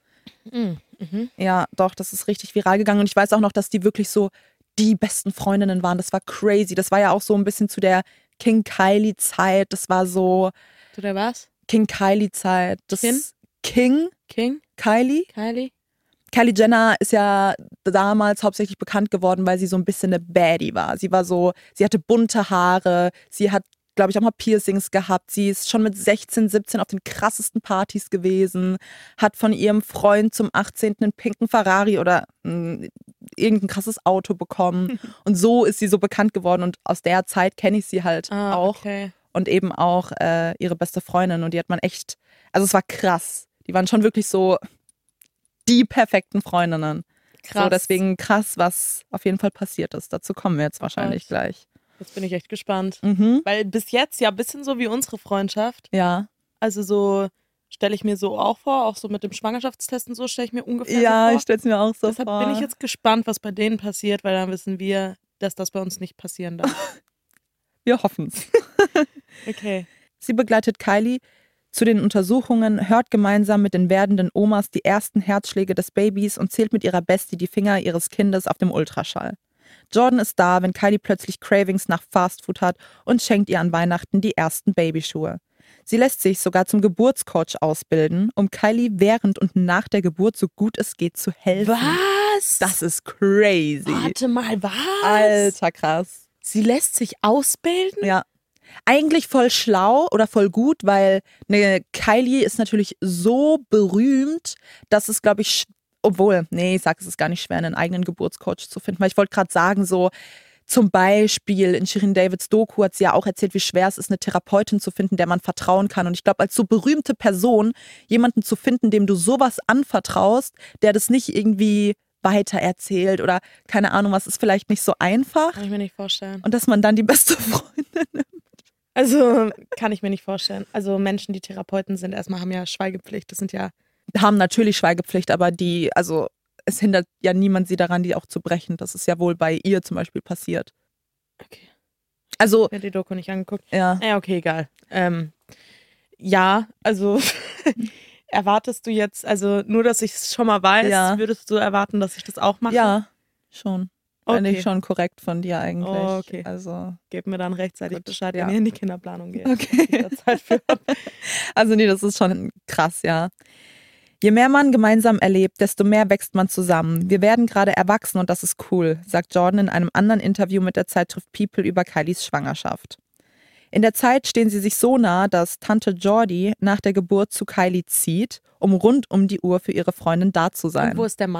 Mhm. Mhm. Ja, doch, das ist richtig viral gegangen. Und ich weiß auch noch, dass die wirklich so die besten Freundinnen waren. Das war crazy. Das war ja auch so ein bisschen zu der King-Kylie-Zeit. Das war so... Zu der was? King-Kylie-Zeit. Das Kin? King? King? Kylie? Kylie? Kylie Jenner ist ja damals hauptsächlich bekannt geworden, weil sie so ein bisschen eine Baddie war. Sie war so, sie hatte bunte Haare, sie hat, glaube ich, auch mal Piercings gehabt. Sie ist schon mit sechzehn, siebzehn auf den krassesten Partys gewesen, hat von ihrem Freund zum achtzehnten einen pinken Ferrari oder mh, irgendein krasses Auto bekommen. Und so ist sie so bekannt geworden und aus der Zeit kenne ich sie halt Ah, auch. okay. Und eben auch äh, ihre beste Freundin und die hat man echt, also es war krass. Die waren schon wirklich so die perfekten Freundinnen. Krass. So, deswegen krass, was auf jeden Fall passiert ist. Dazu kommen wir jetzt wahrscheinlich Krass. gleich. Jetzt bin ich echt gespannt. Mhm. Weil bis jetzt ja ein bisschen so wie unsere Freundschaft. Ja. Also so stelle ich mir so auch vor, auch so mit dem Schwangerschaftstest und so stelle ich mir ungefähr Ja, so ich vor. stelle es mir auch so Deshalb vor. bin ich jetzt gespannt, was bei denen passiert, weil dann wissen wir, dass das bei uns nicht passieren darf. Wir hoffen's. Okay. Sie begleitet Kylie zu den Untersuchungen, hört gemeinsam mit den werdenden Omas die ersten Herzschläge des Babys und zählt mit ihrer Bestie die Finger ihres Kindes auf dem Ultraschall. Jordan ist da, wenn Kylie plötzlich Cravings nach Fastfood hat und schenkt ihr an Weihnachten die ersten Babyschuhe. Sie lässt sich sogar zum Geburtscoach ausbilden, um Kylie während und nach der Geburt so gut es geht zu helfen. Was? Das ist crazy. Warte mal, was? Alter, krass. Sie lässt sich ausbilden? Ja. Eigentlich voll schlau oder voll gut, weil eine Kylie ist natürlich so berühmt, dass es, glaube ich, obwohl, nee, ich sag, es ist gar nicht schwer, einen eigenen Geburtscoach zu finden, weil ich wollte gerade sagen, so zum Beispiel in Shirin Davids Doku hat sie ja auch erzählt, wie schwer es ist, eine Therapeutin zu finden, der man vertrauen kann. Und ich glaube, als so berühmte Person jemanden zu finden, dem du sowas anvertraust, der das nicht irgendwie weitererzählt oder keine Ahnung was, ist vielleicht nicht so einfach. Kann ich mir nicht vorstellen. Und dass man dann die beste Freundin nimmt. Also, kann ich mir nicht vorstellen. Also, Menschen, die Therapeuten sind, erstmal haben ja Schweigepflicht. Das sind ja. Haben natürlich Schweigepflicht, aber die, also es hindert ja niemand sie daran, die auch zu brechen. Das ist ja wohl bei ihr zum Beispiel passiert. Okay. Also. Ich habe die Doku nicht angeguckt. Ja. Ja, okay, egal. Ähm, ja, also erwartest du jetzt, also nur, dass ich es schon mal weiß, Ja. würdest du erwarten, dass ich das auch mache? Ja, schon. Finde Okay. ich schon korrekt von dir eigentlich. Oh, okay. Also, Gib mir dann rechtzeitig Gut, Bescheid, ja. wenn ihr in die Kinderplanung geht. Okay. dass ich da Zeit für hab. also nee, das ist schon krass, ja. Je mehr man gemeinsam erlebt, desto mehr wächst man zusammen. Wir werden gerade erwachsen und das ist cool, sagt Jordan in einem anderen Interview mit der Zeitschrift People über Kylies Schwangerschaft. In der Zeit stehen sie sich so nah, dass Tante Jordi nach der Geburt zu Kylie zieht, um rund um die Uhr für ihre Freundin da zu sein. Und wo ist der Mann?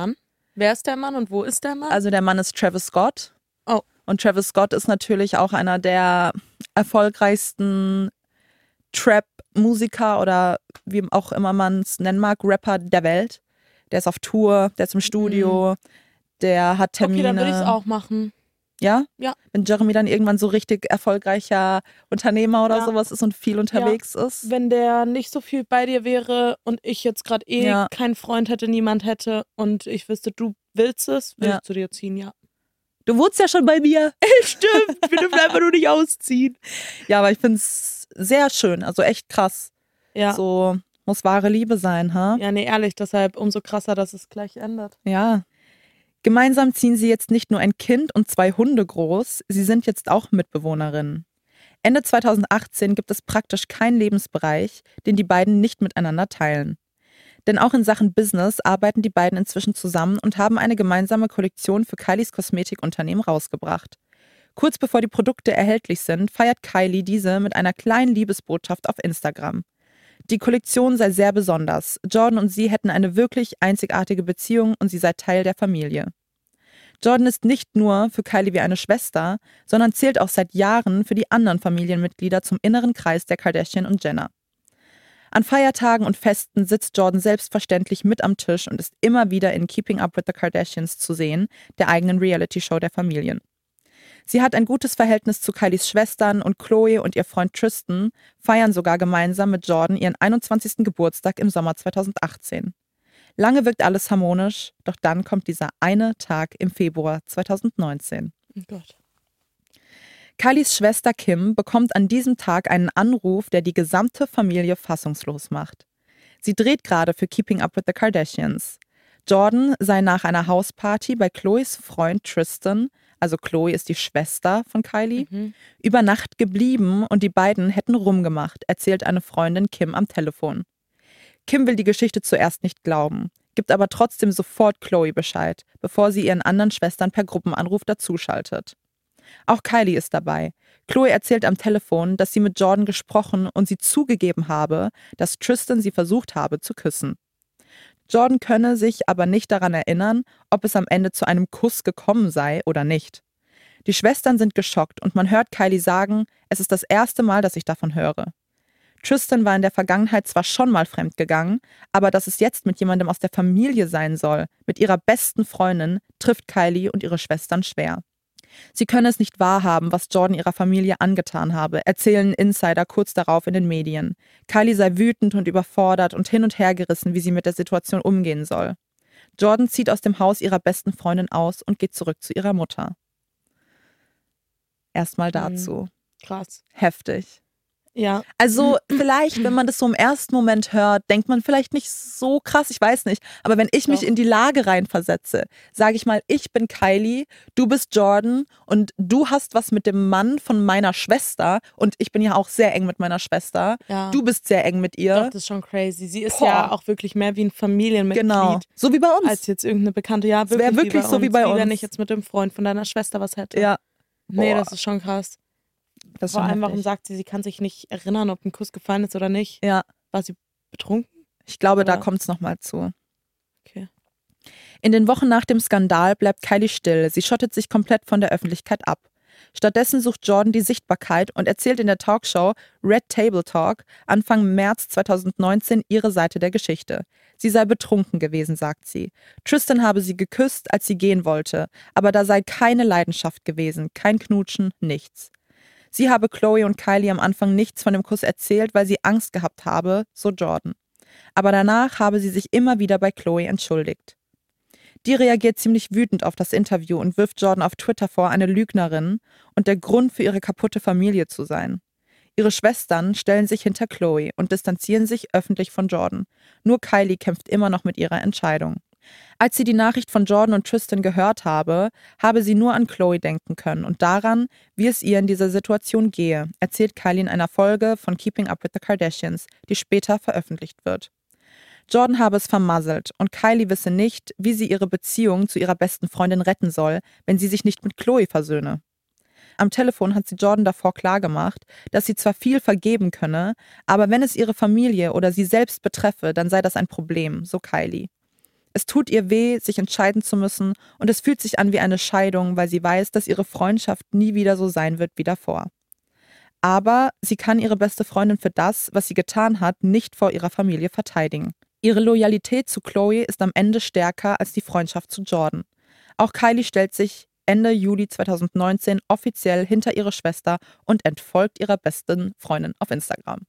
Wer ist der Mann und wo ist der Mann? Also der Mann ist Travis Scott. Oh. Und Travis Scott ist natürlich auch einer der erfolgreichsten Trap-Musiker oder wie auch immer man es nennen mag, Rapper der Welt. Der ist auf Tour, der ist im Studio, mhm. der hat Termine. Okay, dann würde ich es auch machen. Ja? Ja. Wenn Jeremy dann irgendwann so richtig erfolgreicher Unternehmer oder ja. sowas ist und viel unterwegs ja. ist. Wenn der nicht so viel bei dir wäre und ich jetzt gerade eh ja. keinen Freund hätte, niemand hätte und ich wüsste, du willst es, will ja. ich zu dir ziehen, ja. Du wohnst ja schon bei mir. Stimmt, wir dürfen einfach nur nicht ausziehen. Ja, aber ich finde es sehr schön, also echt krass. Ja. So muss wahre Liebe sein, ha? Ja, nee, ehrlich, deshalb umso krasser, dass es gleich ändert. Ja. Gemeinsam ziehen sie jetzt nicht nur ein Kind und zwei Hunde groß, sie sind jetzt auch Mitbewohnerinnen. Ende zweitausendachtzehn gibt es praktisch keinen Lebensbereich, den die beiden nicht miteinander teilen. Denn auch in Sachen Business arbeiten die beiden inzwischen zusammen und haben eine gemeinsame Kollektion für Kylies Kosmetikunternehmen rausgebracht. Kurz bevor die Produkte erhältlich sind, feiert Kylie diese mit einer kleinen Liebesbotschaft auf Instagram. Die Kollektion sei sehr besonders. Jordan und sie hätten eine wirklich einzigartige Beziehung und sie sei Teil der Familie. Jordan ist nicht nur für Kylie wie eine Schwester, sondern zählt auch seit Jahren für die anderen Familienmitglieder zum inneren Kreis der Kardashian und Jenner. An Feiertagen und Festen sitzt Jordan selbstverständlich mit am Tisch und ist immer wieder in Keeping Up with the Kardashians zu sehen, der eigenen Reality-Show der Familien. Sie hat ein gutes Verhältnis zu Kylies Schwestern und Khloe und ihr Freund Tristan feiern sogar gemeinsam mit Jordan ihren einundzwanzigsten Geburtstag im Sommer zweitausendachtzehn. Lange wirkt alles harmonisch, doch dann kommt dieser eine Tag im Februar zweitausendneunzehn. Oh Gott. Kylies Schwester Kim bekommt an diesem Tag einen Anruf, der die gesamte Familie fassungslos macht. Sie dreht gerade für Keeping Up with the Kardashians. Jordan sei nach einer Hausparty bei Khloes Freund Tristan, also Khloe ist die Schwester von Kylie, mhm. über Nacht geblieben und die beiden hätten rumgemacht, erzählt eine Freundin Kim am Telefon. Kim will die Geschichte zuerst nicht glauben, gibt aber trotzdem sofort Khloe Bescheid, bevor sie ihren anderen Schwestern per Gruppenanruf dazuschaltet. Auch Kylie ist dabei. Khloe erzählt am Telefon, dass sie mit Jordan gesprochen und sie zugegeben habe, dass Tristan sie versucht habe zu küssen. Jordan könne sich aber nicht daran erinnern, ob es am Ende zu einem Kuss gekommen sei oder nicht. Die Schwestern sind geschockt und man hört Kylie sagen, es ist das erste Mal, dass ich davon höre. Tristan war in der Vergangenheit zwar schon mal fremdgegangen, aber dass es jetzt mit jemandem aus der Familie sein soll, mit ihrer besten Freundin, trifft Kylie und ihre Schwestern schwer. Sie könne es nicht wahrhaben, was Jordan ihrer Familie angetan habe, erzählen Insider kurz darauf in den Medien. Kylie sei wütend und überfordert und hin und her gerissen, wie sie mit der Situation umgehen soll. Jordan zieht aus dem Haus ihrer besten Freundin aus und geht zurück zu ihrer Mutter. Erstmal dazu. Krass. Heftig. Ja. Also vielleicht, wenn man das so im ersten Moment hört, denkt man vielleicht nicht so krass, ich weiß nicht. Aber wenn ich mich Doch. in die Lage reinversetze, sage ich mal, ich bin Kylie, du bist Jordan und du hast was mit dem Mann von meiner Schwester und ich bin ja auch sehr eng mit meiner Schwester. Ja. Du bist sehr eng mit ihr. Doch, das ist schon crazy. Sie ist Boah. ja auch wirklich mehr wie ein Familienmitglied. Genau, so wie bei uns. Als jetzt irgendeine Bekannte. Ja, wirklich, wäre wirklich wie bei so uns. wie bei uns. Wie wenn ich jetzt mit dem Freund von deiner Schwester was hätte. Ja. Nee, Boah. das ist schon krass. Das ist Vor schon allem, heftig. warum sagt sie, sie kann sich nicht erinnern, ob ein Kuss gefallen ist oder nicht. Ja. War sie betrunken? Ich glaube, Oder? da kommt es nochmal zu. Okay. In den Wochen nach dem Skandal bleibt Kylie still. Sie schottet sich komplett von der Öffentlichkeit ab. Stattdessen sucht Jordan die Sichtbarkeit und erzählt in der Talkshow Red Table Talk Anfang März zweitausendneunzehn ihre Seite der Geschichte. Sie sei betrunken gewesen, sagt sie. Tristan habe sie geküsst, als sie gehen wollte, aber da sei keine Leidenschaft gewesen, kein Knutschen, nichts. Sie habe Khloe und Kylie am Anfang nichts von dem Kuss erzählt, weil sie Angst gehabt habe, so Jordan. Aber danach habe sie sich immer wieder bei Khloe entschuldigt. Die reagiert ziemlich wütend auf das Interview und wirft Jordan auf Twitter vor, eine Lügnerin und der Grund für ihre kaputte Familie zu sein. Ihre Schwestern stellen sich hinter Khloe und distanzieren sich öffentlich von Jordan. Nur Kylie kämpft immer noch mit ihrer Entscheidung. Als sie die Nachricht von Jordan und Tristan gehört habe, habe sie nur an Khloe denken können und daran, wie es ihr in dieser Situation gehe, erzählt Kylie in einer Folge von Keeping Up with the Kardashians, die später veröffentlicht wird. Jordan habe es vermasselt und Kylie wisse nicht, wie sie ihre Beziehung zu ihrer besten Freundin retten soll, wenn sie sich nicht mit Khloe versöhne. Am Telefon hat sie Jordan davor klargemacht, dass sie zwar viel vergeben könne, aber wenn es ihre Familie oder sie selbst betreffe, dann sei das ein Problem, so Kylie. Es tut ihr weh, sich entscheiden zu müssen und es fühlt sich an wie eine Scheidung, weil sie weiß, dass ihre Freundschaft nie wieder so sein wird wie davor. Aber sie kann ihre beste Freundin für das, was sie getan hat, nicht vor ihrer Familie verteidigen. Ihre Loyalität zu Chloe ist am Ende stärker als die Freundschaft zu Jordan. Auch Kylie stellt sich Ende Juli zweitausendneunzehn offiziell hinter ihre Schwester und entfolgt ihrer besten Freundin auf Instagram.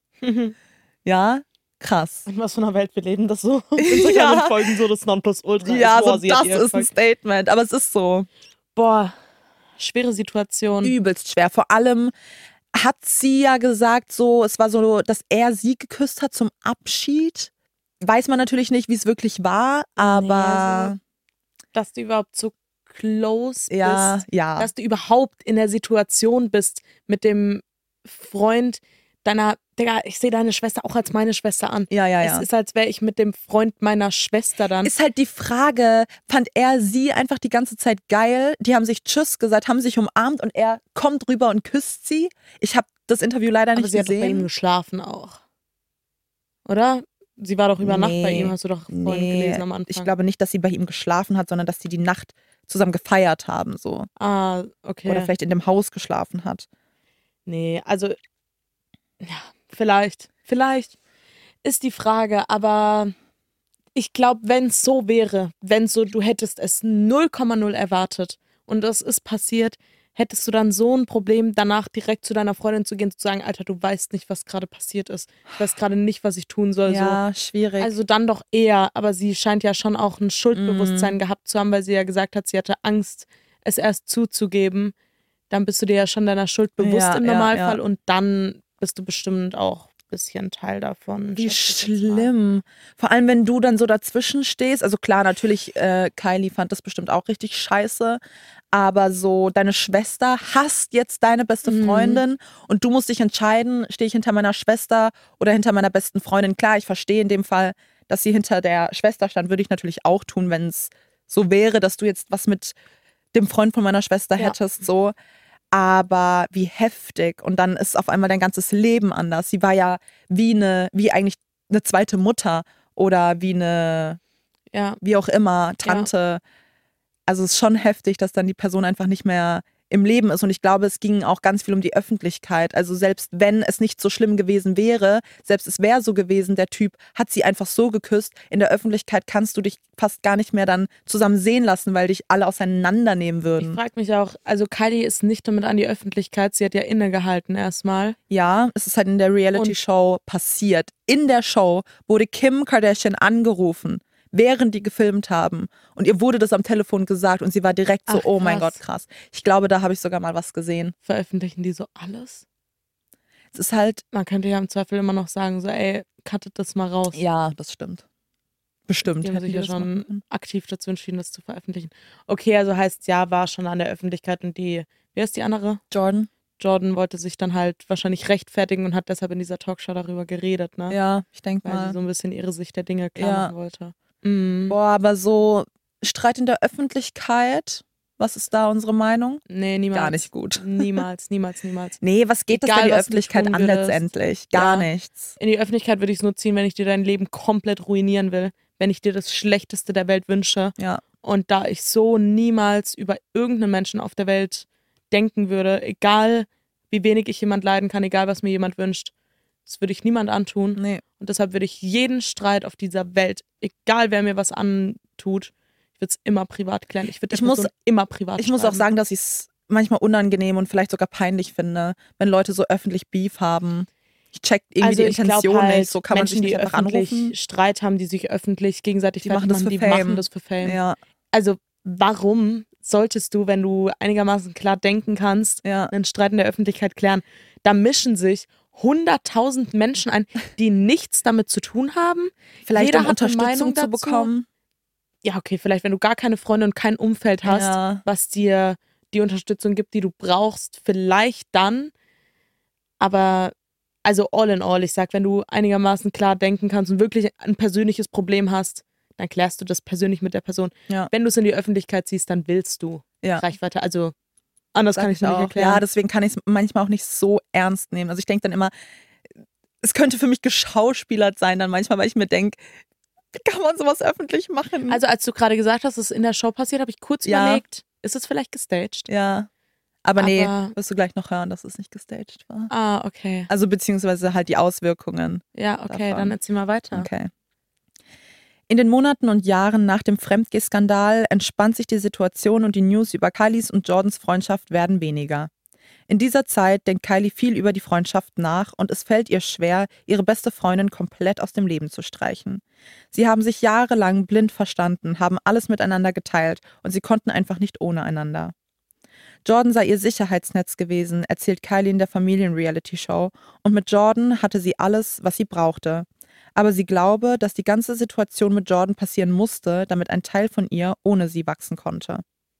Ja, krass. In was für einer Welt wir leben, das so Instagram Ja. folgen so das Nonplusultra. Ja, ist. Boah, so sie hat das ihr ist ein Erfolg. Statement, aber es ist so. Boah, schwere Situation. Übelst schwer. Vor allem hat sie ja gesagt, so, es war so, dass er sie geküsst hat zum Abschied. Weiß man natürlich nicht, wie es wirklich war, aber also, dass du überhaupt so close ja, bist, ja. dass du überhaupt in der Situation bist mit dem Freund deiner, Digga, ich sehe deine Schwester auch als meine Schwester an. Ja, ja, ja. Es ist, als wäre ich mit dem Freund meiner Schwester dann. Ist halt die Frage, fand er sie einfach die ganze Zeit geil? Die haben sich Tschüss gesagt, haben sich umarmt und er kommt rüber und küsst sie. Ich habe das Interview leider Aber nicht sie hat doch bei ihm gesehen. geschlafen auch. Oder? Sie war doch über Nacht bei Nee, ihm, hast du doch vorhin Nee, gelesen am Anfang. ich glaube nicht, dass sie bei ihm geschlafen hat, sondern dass sie die Nacht zusammen gefeiert haben. So. Ah, okay. Oder vielleicht in dem Haus geschlafen hat. Nee, also, ja, vielleicht, vielleicht ist die Frage, aber ich glaube, wenn es so wäre, wenn so, du hättest es null Komma null erwartet und das ist passiert, hättest du dann so ein Problem, danach direkt zu deiner Freundin zu gehen, zu sagen, Alter, du weißt nicht, was gerade passiert ist. Ich weiß gerade nicht, was ich tun soll. Ja, schwierig. So. Also dann doch eher, aber sie scheint ja schon auch ein Schuldbewusstsein Mhm. gehabt zu haben, weil sie ja gesagt hat, sie hatte Angst, es erst zuzugeben. Dann bist du dir ja schon deiner Schuld bewusst Ja, im ja, Normalfall ja. und dann bist du bestimmt auch ein bisschen Teil davon. Wie schätze ich jetzt mal. schlimm. Vor allem, wenn du dann so dazwischen stehst. Also klar, natürlich, äh, Kylie fand das bestimmt auch richtig scheiße. Aber so, deine Schwester hasst jetzt deine beste Mhm. Freundin und du musst dich entscheiden, stehe ich hinter meiner Schwester oder hinter meiner besten Freundin. Klar, ich verstehe in dem Fall, dass sie hinter der Schwester stand, würde ich natürlich auch tun, wenn es so wäre, dass du jetzt was mit dem Freund von meiner Schwester Ja. hättest, so. Aber wie heftig. Und dann ist auf einmal dein ganzes Leben anders. Sie war ja wie eine, wie eigentlich eine zweite Mutter oder wie eine, Ja, wie auch immer, Tante. Also es ist schon heftig, dass dann die Person einfach nicht mehr im Leben ist. Und ich glaube, es ging auch ganz viel um die Öffentlichkeit. Also selbst wenn es nicht so schlimm gewesen wäre, selbst es wäre so gewesen, der Typ hat sie einfach so geküsst. In der Öffentlichkeit kannst du dich fast gar nicht mehr dann zusammen sehen lassen, weil dich alle auseinandernehmen ich würden. frage mich auch, also Kylie ist nicht damit an die Öffentlichkeit, sie hat ja innegehalten erstmal. Ja, es ist halt in der Reality-Show passiert. In der Show wurde Kim Kardashian angerufen, während die gefilmt haben. Und ihr wurde das am Telefon gesagt und sie war direkt so, Ach, oh mein krass. Gott, krass. Ich glaube, da habe ich sogar mal was gesehen. Veröffentlichen die so alles? Es ist halt, Man könnte ja im Zweifel immer noch sagen, so ey, cuttet das mal raus. ja, das stimmt. Bestimmt. Die haben hätten sich die ja das machen schon können. aktiv dazu entschieden, das zu veröffentlichen. Okay, also heißt ja, war schon an der Öffentlichkeit und die, wer ist die andere? Jordan? Jordan wollte sich dann halt wahrscheinlich rechtfertigen und hat deshalb in dieser Talkshow darüber geredet, ne? Ja, ich denke Weil sie mal. so ein bisschen ihre Sicht der Dinge klar Ja. machen wollte. Mhm. Boah, aber so Streit in der Öffentlichkeit, was ist da unsere Meinung? Nee, niemals. Gar nicht gut. Niemals, niemals, niemals. Nee, was geht das Egal, denn die was du Öffentlichkeit tun an würdest. letztendlich? Gar Ja. nichts. In die Öffentlichkeit würde ich es nur ziehen, wenn ich dir dein Leben komplett ruinieren will. Wenn ich dir das Schlechteste der Welt wünsche. Ja. Und da ich so niemals über irgendeinen Menschen auf der Welt denken würde, egal wie wenig ich jemand leiden kann, egal was mir jemand wünscht, das würde ich niemand antun. Nee. Und deshalb würde ich jeden Streit auf dieser Welt, egal wer mir was antut, ich würde es immer privat klären. Ich würde Ich muss- immer privat Ich muss auch schreiben. sagen, dass ich es manchmal unangenehm und vielleicht sogar peinlich finde, wenn Leute so öffentlich Beef haben. Ich check irgendwie also die ich glaub Intention halt, nicht. So kann man Menschen, sich nicht die einfach öffentlich anrufen. Streit haben, die sich öffentlich gegenseitig Die fertig machen das machen, für die Fame. machen das für Fame. Ja, Also warum solltest du, wenn du einigermaßen klar denken kannst, ja. einen Streit in der Öffentlichkeit klären? Da mischen sich hunderttausend Menschen ein, die nichts damit zu tun haben. Vielleicht Jeder um hat eine Unterstützung Meinung zu dazu. bekommen. Ja, okay, vielleicht wenn du gar keine Freunde und kein Umfeld hast, Ja. was dir die Unterstützung gibt, die du brauchst, vielleicht dann. Aber also all in all, ich sag, wenn du einigermaßen klar denken kannst und wirklich ein persönliches Problem hast, dann klärst du das persönlich mit der Person. Ja. Wenn du es in die Öffentlichkeit ziehst, dann willst du Ja. Reichweite. Also anders Sag kann ich es mir nicht auch. erklären. Ja, deswegen kann ich es manchmal auch nicht so ernst nehmen. Also ich denke dann immer, es könnte für mich geschauspielert sein, dann manchmal, weil ich mir denke, Wie kann man sowas öffentlich machen? Also als du gerade gesagt hast, dass es in der Show passiert, habe ich kurz Ja. überlegt, ist es vielleicht gestaged? Ja. Aber nee, Aber- wirst du gleich noch hören, dass es nicht gestaged war. Ah, okay. Also beziehungsweise halt die Auswirkungen. Ja, okay, davon. dann erzähl mal weiter. Okay. In den Monaten und Jahren nach dem Fremdgeh-Skandal entspannt sich die Situation und die News über Kylies und Jordans Freundschaft werden weniger. In dieser Zeit denkt Kylie viel über die Freundschaft nach und es fällt ihr schwer, ihre beste Freundin komplett aus dem Leben zu streichen. Sie haben sich jahrelang blind verstanden, haben alles miteinander geteilt und sie konnten einfach nicht ohne einander. Jordan sei ihr Sicherheitsnetz gewesen, erzählt Kylie in der Familien-Reality-Show, und mit Jordan hatte sie alles, was sie brauchte. Aber sie glaube, dass die ganze Situation mit Jordan passieren musste, damit ein Teil von ihr ohne sie wachsen konnte.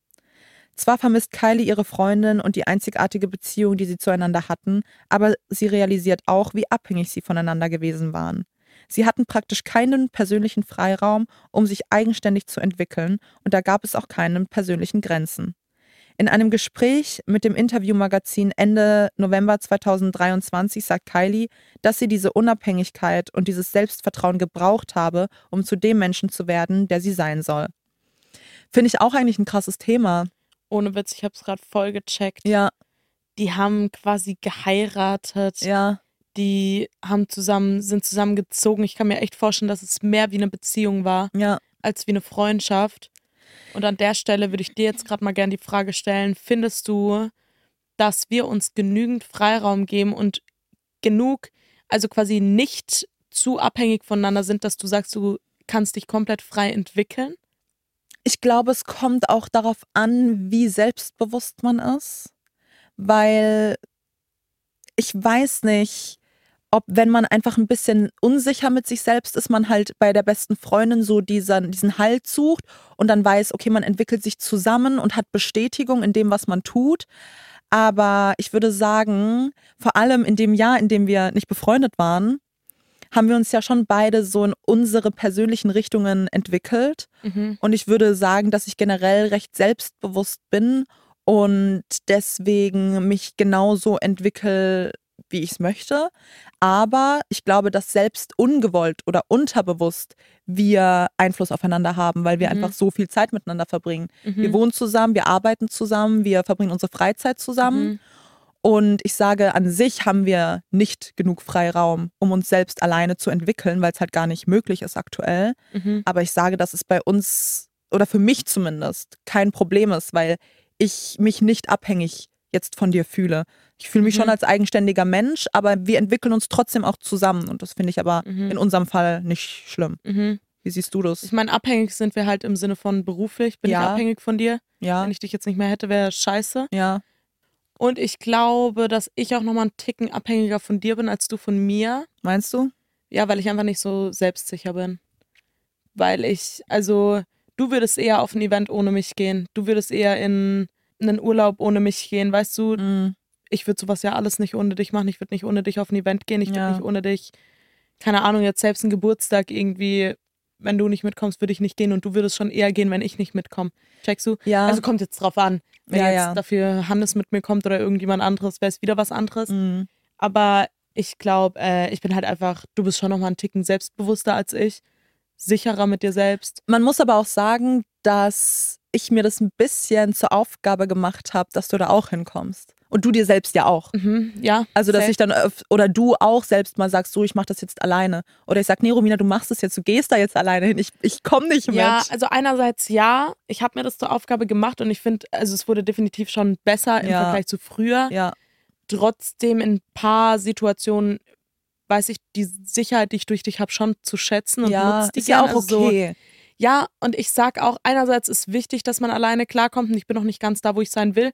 Zwar vermisst Kylie ihre Freundin und die einzigartige Beziehung, die sie zueinander hatten, aber sie realisiert auch, wie abhängig sie voneinander gewesen waren. Sie hatten praktisch keinen persönlichen Freiraum, um sich eigenständig zu entwickeln, und da gab es auch keine persönlichen Grenzen. In einem Gespräch mit dem Interviewmagazin Ende November zweitausenddreiundzwanzig sagt Kylie, dass sie diese Unabhängigkeit und dieses Selbstvertrauen gebraucht habe, um zu dem Menschen zu werden, der sie sein soll. Finde ich auch eigentlich ein krasses Thema. Ohne Witz, ich habe es gerade voll gecheckt. Ja, Die haben quasi geheiratet. ja, Die haben zusammen, sind zusammengezogen. Ich kann mir echt vorstellen, dass es mehr wie eine Beziehung war, ja. als wie eine Freundschaft. Und an der Stelle würde ich dir jetzt gerade mal gerne die Frage stellen, findest du, dass wir uns genügend Freiraum geben und genug, also quasi nicht zu abhängig voneinander sind, dass du sagst, du kannst dich komplett frei entwickeln? Ich glaube, es kommt auch darauf an, wie selbstbewusst man ist, weil ich weiß nicht, ob, wenn man einfach ein bisschen unsicher mit sich selbst ist, man halt bei der besten Freundin so diesen, diesen Halt sucht und dann weiß, okay, man entwickelt sich zusammen und hat Bestätigung in dem, was man tut. Aber ich würde sagen, vor allem in dem Jahr, in dem wir nicht befreundet waren, haben wir uns ja schon beide so in unsere persönlichen Richtungen entwickelt. Mhm. Und ich würde sagen, dass ich generell recht selbstbewusst bin und deswegen mich genauso entwickle, wie ich es möchte. Aber ich glaube, dass selbst ungewollt oder unterbewusst wir Einfluss aufeinander haben, weil wir Mhm. einfach so viel Zeit miteinander verbringen. Mhm. Wir wohnen zusammen, wir arbeiten zusammen, wir verbringen unsere Freizeit zusammen. Mhm. Und ich sage, an sich haben wir nicht genug Freiraum, um uns selbst alleine zu entwickeln, weil es halt gar nicht möglich ist aktuell. Mhm. Aber ich sage, dass es bei uns, oder für mich zumindest, kein Problem ist, weil ich mich nicht abhängig jetzt von dir fühle. Ich fühle mich Mhm. schon als eigenständiger Mensch, aber wir entwickeln uns trotzdem auch zusammen. Und das finde ich aber Mhm. in unserem Fall nicht schlimm. Mhm. Wie siehst du das? Ich meine, abhängig sind wir halt im Sinne von beruflich. Bin Ja. ich abhängig von dir? Ja, Wenn ich dich jetzt nicht mehr hätte, wäre scheiße. ja, Und ich glaube, dass ich auch nochmal einen Ticken abhängiger von dir bin als du von mir. meinst du? Ja, weil ich einfach nicht so selbstsicher bin. Weil ich, also, du würdest eher auf ein Event ohne mich gehen. Du würdest eher in einen Urlaub ohne mich gehen. Weißt du, Mm, ich würde sowas ja alles nicht ohne dich machen. Ich würde nicht ohne dich auf ein Event gehen. Ich würde Ja. nicht ohne dich, keine Ahnung, jetzt selbst einen Geburtstag irgendwie, wenn du nicht mitkommst, würde ich nicht gehen. Und du würdest schon eher gehen, wenn ich nicht mitkomme. Checkst du? ja. Also kommt jetzt drauf an. Wenn Ja, jetzt ja. dafür Hannes mit mir kommt oder irgendjemand anderes, wäre es wieder was anderes. mm, Aber ich glaube, äh, ich bin halt einfach, du bist schon nochmal einen Ticken selbstbewusster als ich. Sicherer mit dir selbst. Man muss aber auch sagen, dass ich mir das ein bisschen zur Aufgabe gemacht habe, dass du da auch hinkommst. Und du dir selbst ja auch. Mhm, ja. Also, dass safe. ich dann, öf- oder du auch selbst mal sagst, so, ich mach das jetzt alleine. Oder ich sag, nee, Romina, du machst das jetzt, du gehst da jetzt alleine hin, ich, ich komm nicht mit. Ja, also einerseits ja, ich habe mir das zur Aufgabe gemacht und ich finde, also es wurde definitiv schon besser im Ja. Vergleich zu früher. Ja, Trotzdem in ein paar Situationen weiß ich die Sicherheit, die ich durch dich habe, schon zu schätzen und ja, nutze die ist ja gerne. auch okay. Also, ja, und ich sag auch, einerseits ist wichtig, dass man alleine klarkommt und ich bin noch nicht ganz da, wo ich sein will.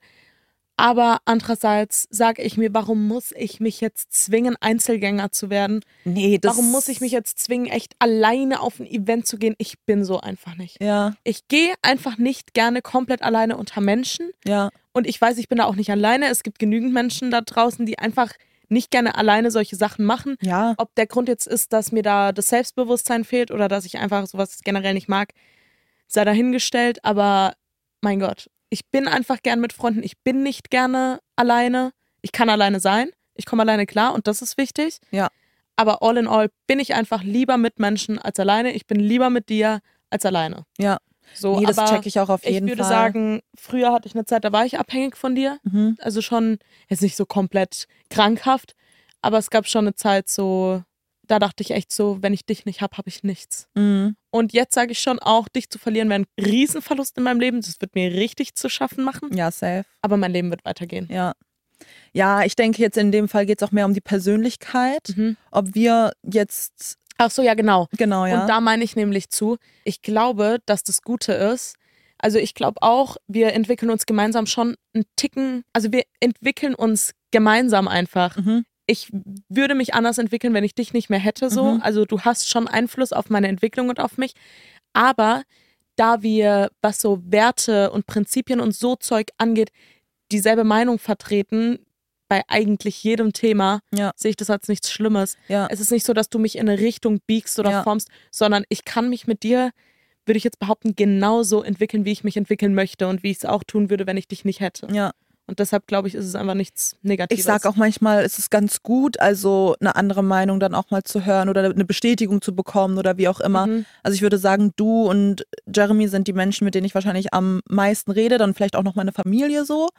Aber andererseits sage ich mir, warum muss ich mich jetzt zwingen, Einzelgänger zu werden? Nee, das Warum muss ich mich jetzt zwingen, echt alleine auf ein Event zu gehen? Ich bin so einfach nicht. Ja, Ich gehe einfach nicht gerne komplett alleine unter Menschen. ja, Und ich weiß, ich bin da auch nicht alleine. Es gibt genügend Menschen da draußen, die einfach nicht gerne alleine solche Sachen machen. ja. Ob der Grund jetzt ist, dass mir da das Selbstbewusstsein fehlt oder dass ich einfach sowas generell nicht mag, sei dahingestellt. Aber mein Gott, ich bin einfach gern mit Freunden. Ich bin nicht gerne alleine. Ich kann alleine sein. Ich komme alleine klar und das ist wichtig. Ja. Aber all in all bin ich einfach lieber mit Menschen als alleine. Ich bin lieber mit dir als alleine. Ja. So, Nee, das aber check ich auch auf jeden ich würde Fall. sagen, früher hatte ich eine Zeit, da war ich abhängig von dir. Mhm. Also schon, jetzt nicht so komplett krankhaft, aber es gab schon eine Zeit so, da dachte ich echt so, wenn ich dich nicht habe, habe ich nichts. Mhm. Und jetzt sage ich schon auch, dich zu verlieren wäre ein Riesenverlust in meinem Leben. Das wird mir richtig zu schaffen machen. Ja, safe. Aber mein Leben wird weitergehen. Ja. Ja, ich denke jetzt in dem Fall geht es auch mehr um die Persönlichkeit. Mhm. Ob wir jetzt, Ach so, ja, genau. genau, ja. Und da meine ich nämlich zu, ich glaube, dass das Gute ist, also ich glaube auch, wir entwickeln uns gemeinsam schon einen Ticken, also wir entwickeln uns gemeinsam einfach. Mhm. Ich würde mich anders entwickeln, wenn ich dich nicht mehr hätte, so. Mhm. Also du hast schon Einfluss auf meine Entwicklung und auf mich. Aber da wir, was so Werte und Prinzipien und so Zeug angeht, dieselbe Meinung vertreten, bei eigentlich jedem Thema, Ja. sehe ich das als nichts Schlimmes. Ja. Es ist nicht so, dass du mich in eine Richtung biegst oder Ja. formst, sondern ich kann mich mit dir, würde ich jetzt behaupten, genauso entwickeln, wie ich mich entwickeln möchte und wie ich es auch tun würde, wenn ich dich nicht hätte. Ja. Und deshalb, glaube ich, ist es einfach nichts Negatives. Ich sag auch manchmal, es ist ganz gut, also eine andere Meinung dann auch mal zu hören oder eine Bestätigung zu bekommen oder wie auch immer. Mhm. Also ich würde sagen, du und Jeremy sind die Menschen, mit denen ich wahrscheinlich am meisten rede, dann vielleicht auch noch meine Familie so.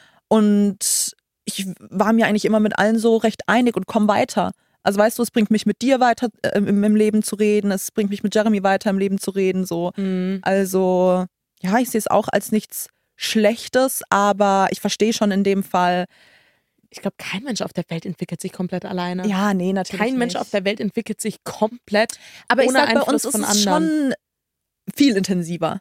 Und ich war mir eigentlich immer mit allen so recht einig und komm weiter. Also weißt du, es bringt mich mit dir weiter äh, im, im Leben zu reden, es bringt mich mit Jeremy weiter im Leben zu reden. So. Mhm. Also ja, ich sehe es auch als nichts Schlechtes, aber ich verstehe schon in dem Fall. Ich glaube, kein Mensch auf der Welt entwickelt sich komplett alleine. Ja, nee, natürlich Kein Mensch nicht. auf der Welt entwickelt sich komplett Aber ich ohne sag, bei Einfluss uns ist von es anderen. schon viel intensiver.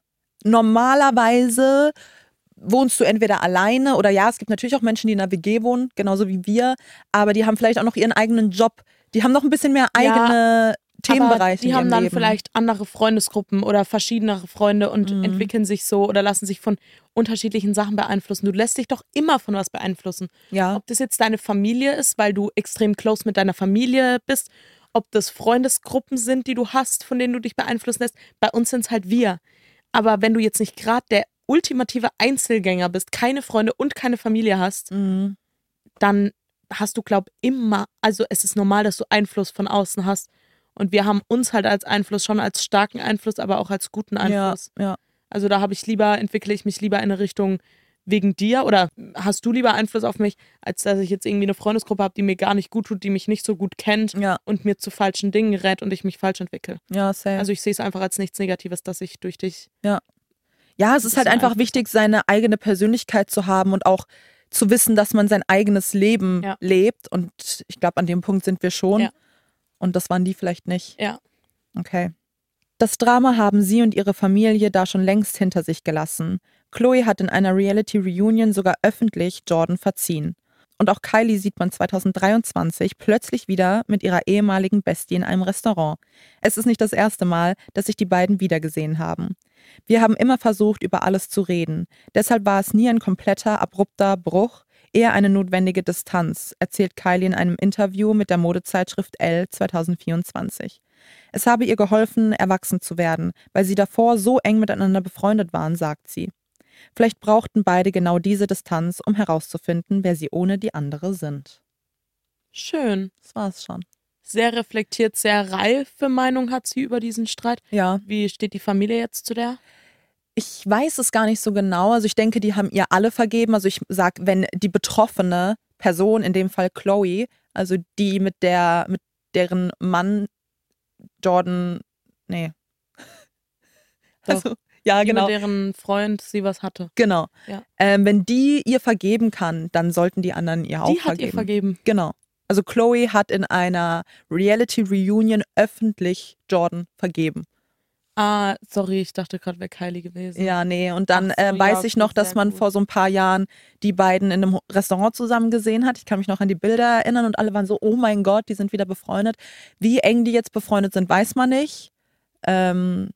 Normalerweise wohnst du entweder alleine oder ja, es gibt natürlich auch Menschen, die in einer W G wohnen, genauso wie wir, aber die haben vielleicht auch noch ihren eigenen Job. Die haben noch ein bisschen mehr eigene Themenbereiche Aber die in haben ihrem dann Leben. vielleicht andere Freundesgruppen oder verschiedenere Freunde und Mhm. entwickeln sich so oder lassen sich von unterschiedlichen Sachen beeinflussen. Du lässt dich doch immer von was beeinflussen. Ja, Ob das jetzt deine Familie ist, weil du extrem close mit deiner Familie bist, ob das Freundesgruppen sind, die du hast, von denen du dich beeinflussen lässt. Bei uns sind es halt wir. Aber wenn du jetzt nicht gerade der ultimative Einzelgänger bist, keine Freunde und keine Familie hast, mhm. dann hast du, glaub immer, also es ist normal, dass du Einfluss von außen hast. Und wir haben uns halt als Einfluss, schon als starken Einfluss, aber auch als guten Einfluss. Ja, ja. Also da habe ich lieber, entwickle ich mich lieber in eine Richtung wegen dir oder hast du lieber Einfluss auf mich, als dass ich jetzt irgendwie eine Freundesgruppe habe, die mir gar nicht gut tut, die mich nicht so gut kennt Ja, und mir zu falschen Dingen rät und ich mich falsch entwickle. ja, safe. Also ich sehe es einfach als nichts Negatives, dass ich durch dich. Ja, es ist halt bisschen einfach Einfluss wichtig, seine eigene Persönlichkeit zu haben und auch zu wissen, dass man sein eigenes Leben Ja. lebt. Und ich glaube, an dem Punkt sind wir schon. Ja. Und das waren die vielleicht nicht. Ja. Okay. Das Drama haben sie und ihre Familie da schon längst hinter sich gelassen. Chloe hat in einer Reality-Reunion sogar öffentlich Jordan verziehen. Und auch Kylie sieht man zweitausenddreiundzwanzig plötzlich wieder mit ihrer ehemaligen Bestie in einem Restaurant. Es ist nicht das erste Mal, dass sich die beiden wiedergesehen haben. Wir haben immer versucht, über alles zu reden. Deshalb war es nie ein kompletter, abrupter Bruch, eher eine notwendige Distanz, erzählt Kylie in einem Interview mit der Modezeitschrift Elle zweitausendvierundzwanzig. Es habe ihr geholfen, erwachsen zu werden, weil sie davor so eng miteinander befreundet waren, sagt sie. Vielleicht brauchten beide genau diese Distanz, um herauszufinden, wer sie ohne die andere sind. Schön. Das war's schon. Sehr reflektiert, sehr reife Meinung hat sie über diesen Streit. Ja. Wie steht die Familie jetzt zu der? Ich weiß es gar nicht so genau. Also ich denke, die haben ihr alle vergeben. Also ich sag, wenn die betroffene Person, in dem Fall Chloe, also die mit der, mit deren Mann Jordan, nee. Doch. Also, ja, Die, genau. mit deren Freund sie was hatte. Genau. Ja. Ähm, wenn die ihr vergeben kann, dann sollten die anderen ihr auch Die hat vergeben. ihr vergeben. Genau. Also Chloe hat in einer Reality-Reunion öffentlich Jordan vergeben. Ah, sorry, ich dachte gerade, wäre Kylie gewesen. Ja, nee. Und dann Ach so, äh, weiß ja, ich noch, okay, dass sehr man gut. vor so ein paar Jahren die beiden in einem Restaurant zusammen gesehen hat. Ich kann mich noch an die Bilder erinnern und alle waren so, oh mein Gott, die sind wieder befreundet. Wie eng die jetzt befreundet sind, weiß man nicht. Ähm,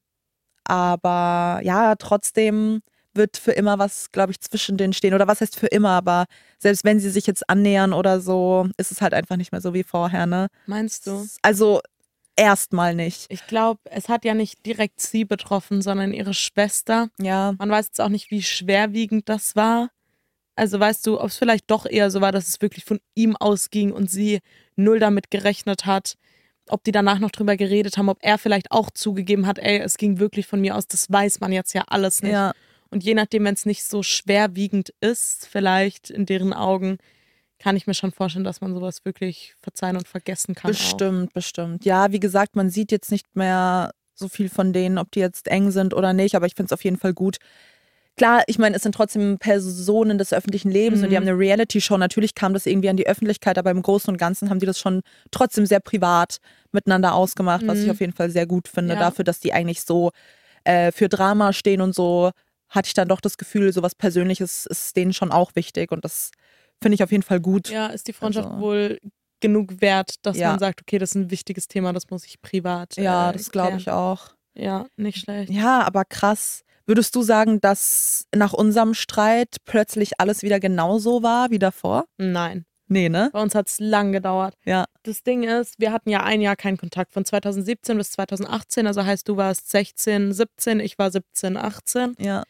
aber ja, trotzdem wird für immer was, glaube ich, zwischen denen stehen. Oder was heißt für immer, aber selbst wenn sie sich jetzt annähern oder so, ist es halt einfach nicht mehr so wie vorher, ne? Meinst du? Also erstmal nicht. Ich glaube, es hat ja nicht direkt sie betroffen, sondern ihre Schwester. Ja, Man weiß jetzt auch nicht, wie schwerwiegend das war. Also weißt du, ob es vielleicht doch eher so war, dass es wirklich von ihm ausging und sie null damit gerechnet hat. ob die danach noch drüber geredet haben, ob er vielleicht auch zugegeben hat, ey, es ging wirklich von mir aus, das weiß man jetzt ja alles nicht. Ja. Und je nachdem, wenn es nicht so schwerwiegend ist, vielleicht in deren Augen, kann ich mir schon vorstellen, dass man sowas wirklich verzeihen und vergessen kann. Bestimmt, auch. bestimmt. Ja, wie gesagt, man sieht jetzt nicht mehr so viel von denen, ob die jetzt eng sind oder nicht, aber ich finde es auf jeden Fall gut. Klar, ich meine, es sind trotzdem Personen des öffentlichen Lebens Mhm. und die haben eine Reality-Show. Natürlich kam das irgendwie an die Öffentlichkeit, aber im Großen und Ganzen haben die das schon trotzdem sehr privat miteinander ausgemacht, was ich Mhm. auf jeden Fall sehr gut finde. Ja. Dafür, dass die eigentlich so äh, für Drama stehen und so, hatte ich dann doch das Gefühl, sowas Persönliches ist denen schon auch wichtig und das finde ich auf jeden Fall gut. Ja, ist die Freundschaft Also- wohl genug wert, dass Ja. man sagt, okay, das ist ein wichtiges Thema, das muss ich privat Ja, äh, das glaube klären. ich auch. Ja, nicht schlecht. Ja, aber krass. Würdest du sagen, dass nach unserem Streit plötzlich alles wieder genauso war wie davor? Nein, Nee, ne? bei uns hat es lang gedauert. Ja. Das Ding ist, wir hatten ja ein Jahr keinen Kontakt, von zweitausendsiebzehn bis zweitausendachtzehn, also heißt, du warst sechzehn, siebzehn, ich war siebzehn, achtzehn. Ja.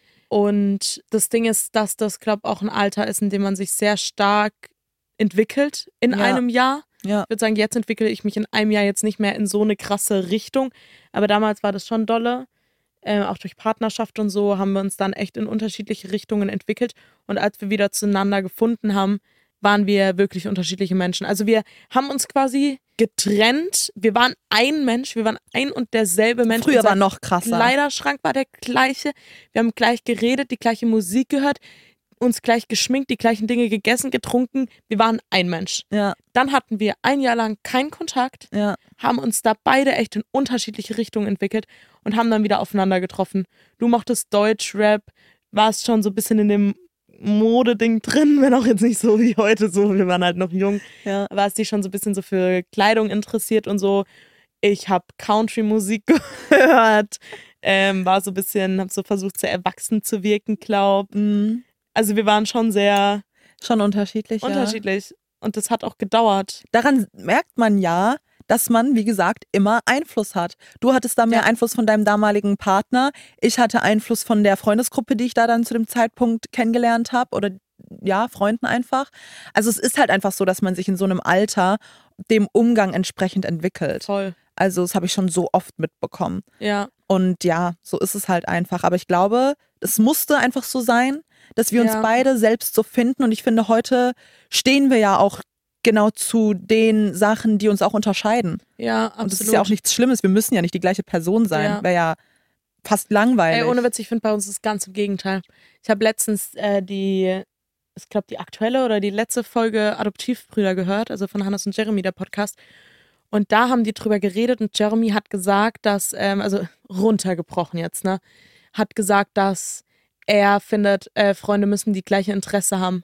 Und das Ding ist, dass das, glaube ich, auch ein Alter ist, in dem man sich sehr stark entwickelt in Ja. einem Jahr. Ja. Ich würde sagen, jetzt entwickle ich mich in einem Jahr jetzt nicht mehr in so eine krasse Richtung. Aber damals war das schon dolle. Ähm, auch durch Partnerschaft und so haben wir uns dann echt in unterschiedliche Richtungen entwickelt. Und als wir wieder zueinander gefunden haben, waren wir wirklich unterschiedliche Menschen. Also wir haben uns quasi getrennt. Wir waren ein Mensch, wir waren ein und derselbe Mensch. Früher Unser war noch krasser. Kleiderschrank war der gleiche. Wir haben gleich geredet, die gleiche Musik gehört, uns gleich geschminkt, die gleichen Dinge gegessen, getrunken. Wir waren ein Mensch. Ja, Dann hatten wir ein Jahr lang keinen Kontakt, ja. haben uns da beide echt in unterschiedliche Richtungen entwickelt und haben dann wieder aufeinander getroffen. Du mochtest Deutschrap, warst schon so ein bisschen in dem Modeding drin, wenn auch jetzt nicht so wie heute, so, wir waren halt noch jung, Ja. warst dich schon so ein bisschen so für Kleidung interessiert und so. Ich habe Country-Musik gehört, ähm, war so ein bisschen, hab so versucht, sehr erwachsen zu wirken, glaub. Mhm. Also wir waren schon sehr Schon unterschiedlich. Ja. unterschiedlich und das hat auch gedauert. Daran merkt man ja, dass man, wie gesagt, immer Einfluss hat. Du hattest da mehr Ja. Einfluss von deinem damaligen Partner. Ich hatte Einfluss von der Freundesgruppe, die ich da dann zu dem Zeitpunkt kennengelernt habe. Oder ja, Freunden einfach. Also es ist halt einfach so, dass man sich in so einem Alter dem Umgang entsprechend entwickelt. Voll. Also das habe ich schon so oft mitbekommen. Ja. Und ja, so ist es halt einfach. Aber ich glaube, es musste einfach so sein, dass wir uns Ja. beide selbst so finden. Und ich finde, heute stehen wir ja auch genau zu den Sachen, die uns auch unterscheiden. Ja, absolut. Und das ist ja auch nichts Schlimmes. Wir müssen ja nicht die gleiche Person sein. Ja. Wäre ja fast langweilig. Ey, ohne Witz, ich finde bei uns ist ganz im Gegenteil. Ich habe letztens äh, die, ich glaube, die aktuelle oder die letzte Folge Adoptivbrüder gehört, also von Hannes und Jeremy, der Podcast. Und da haben die drüber geredet und Jeremy hat gesagt, dass, ähm, also runtergebrochen jetzt, ne, hat gesagt, dass er findet, äh, Freunde müssen die gleiche Interesse haben.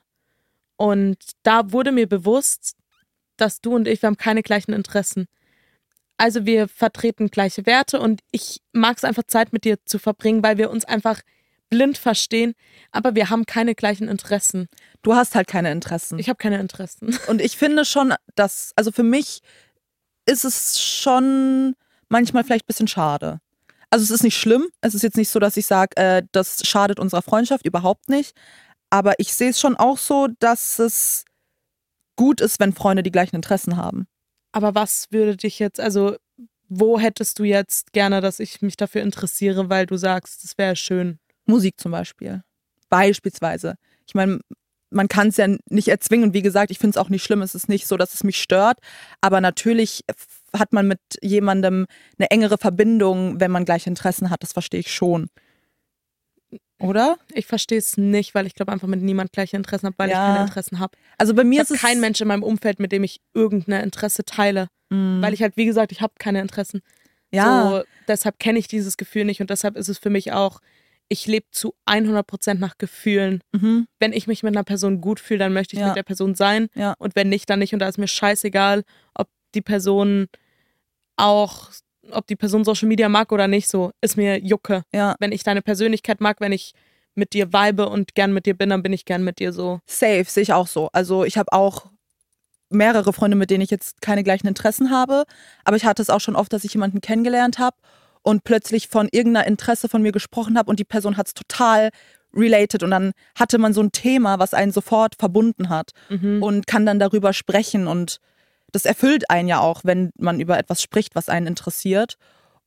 Und da wurde mir bewusst, dass du und ich, wir haben keine gleichen Interessen. Also wir vertreten gleiche Werte und ich mag es einfach, Zeit mit dir zu verbringen, weil wir uns einfach blind verstehen, aber wir haben keine gleichen Interessen. Du hast halt keine Interessen. Ich habe keine Interessen. Und ich finde schon, dass, also für mich ist es schon manchmal vielleicht ein bisschen schade. Also es ist nicht schlimm. Es ist jetzt nicht so, dass ich sage, äh, das schadet unserer Freundschaft, überhaupt nicht. Aber ich sehe es schon auch so, dass es gut ist, wenn Freunde die gleichen Interessen haben. Aber was würde dich jetzt, also wo hättest du jetzt gerne, dass ich mich dafür interessiere, weil du sagst, das wäre schön? Musik zum Beispiel. Beispielsweise. Ich meine, man kann es ja nicht erzwingen. Und wie gesagt, ich finde es auch nicht schlimm. Es ist nicht so, dass es mich stört. Aber natürlich hat man mit jemandem eine engere Verbindung, wenn man gleiche Interessen hat. Das verstehe ich schon. Oder? Ich verstehe es nicht, weil ich glaube einfach mit niemand gleiche Interessen habe, weil Ja. ich keine Interessen habe. Also bei mir Ich ist habe es keinen Mensch in meinem Umfeld, mit dem ich irgendein Interesse teile. Mm. Weil ich halt, wie gesagt, ich habe keine Interessen. Ja. So, deshalb kenne ich dieses Gefühl nicht und deshalb ist es für mich auch, ich lebe zu hundert Prozent nach Gefühlen. Mhm. Wenn ich mich mit einer Person gut fühle, dann möchte ich Ja. mit der Person sein. Ja. Und wenn nicht, dann nicht. Und da ist mir scheißegal, ob die Person auch, ob die Person Social Media mag oder nicht, so ist mir Jucke. Ja. Wenn ich deine Persönlichkeit mag, wenn ich mit dir vibe und gern mit dir bin, dann bin ich gern mit dir so. Safe, sehe ich auch so. Also ich habe auch mehrere Freunde, mit denen ich jetzt keine gleichen Interessen habe. Aber ich hatte es auch schon oft, dass ich jemanden kennengelernt habe und plötzlich von irgendeiner Interesse von mir gesprochen habe und die Person hat es total related. Und dann hatte man so ein Thema, was einen sofort verbunden hat Mhm. und kann dann darüber sprechen. Und das erfüllt einen ja auch, wenn man über etwas spricht, was einen interessiert.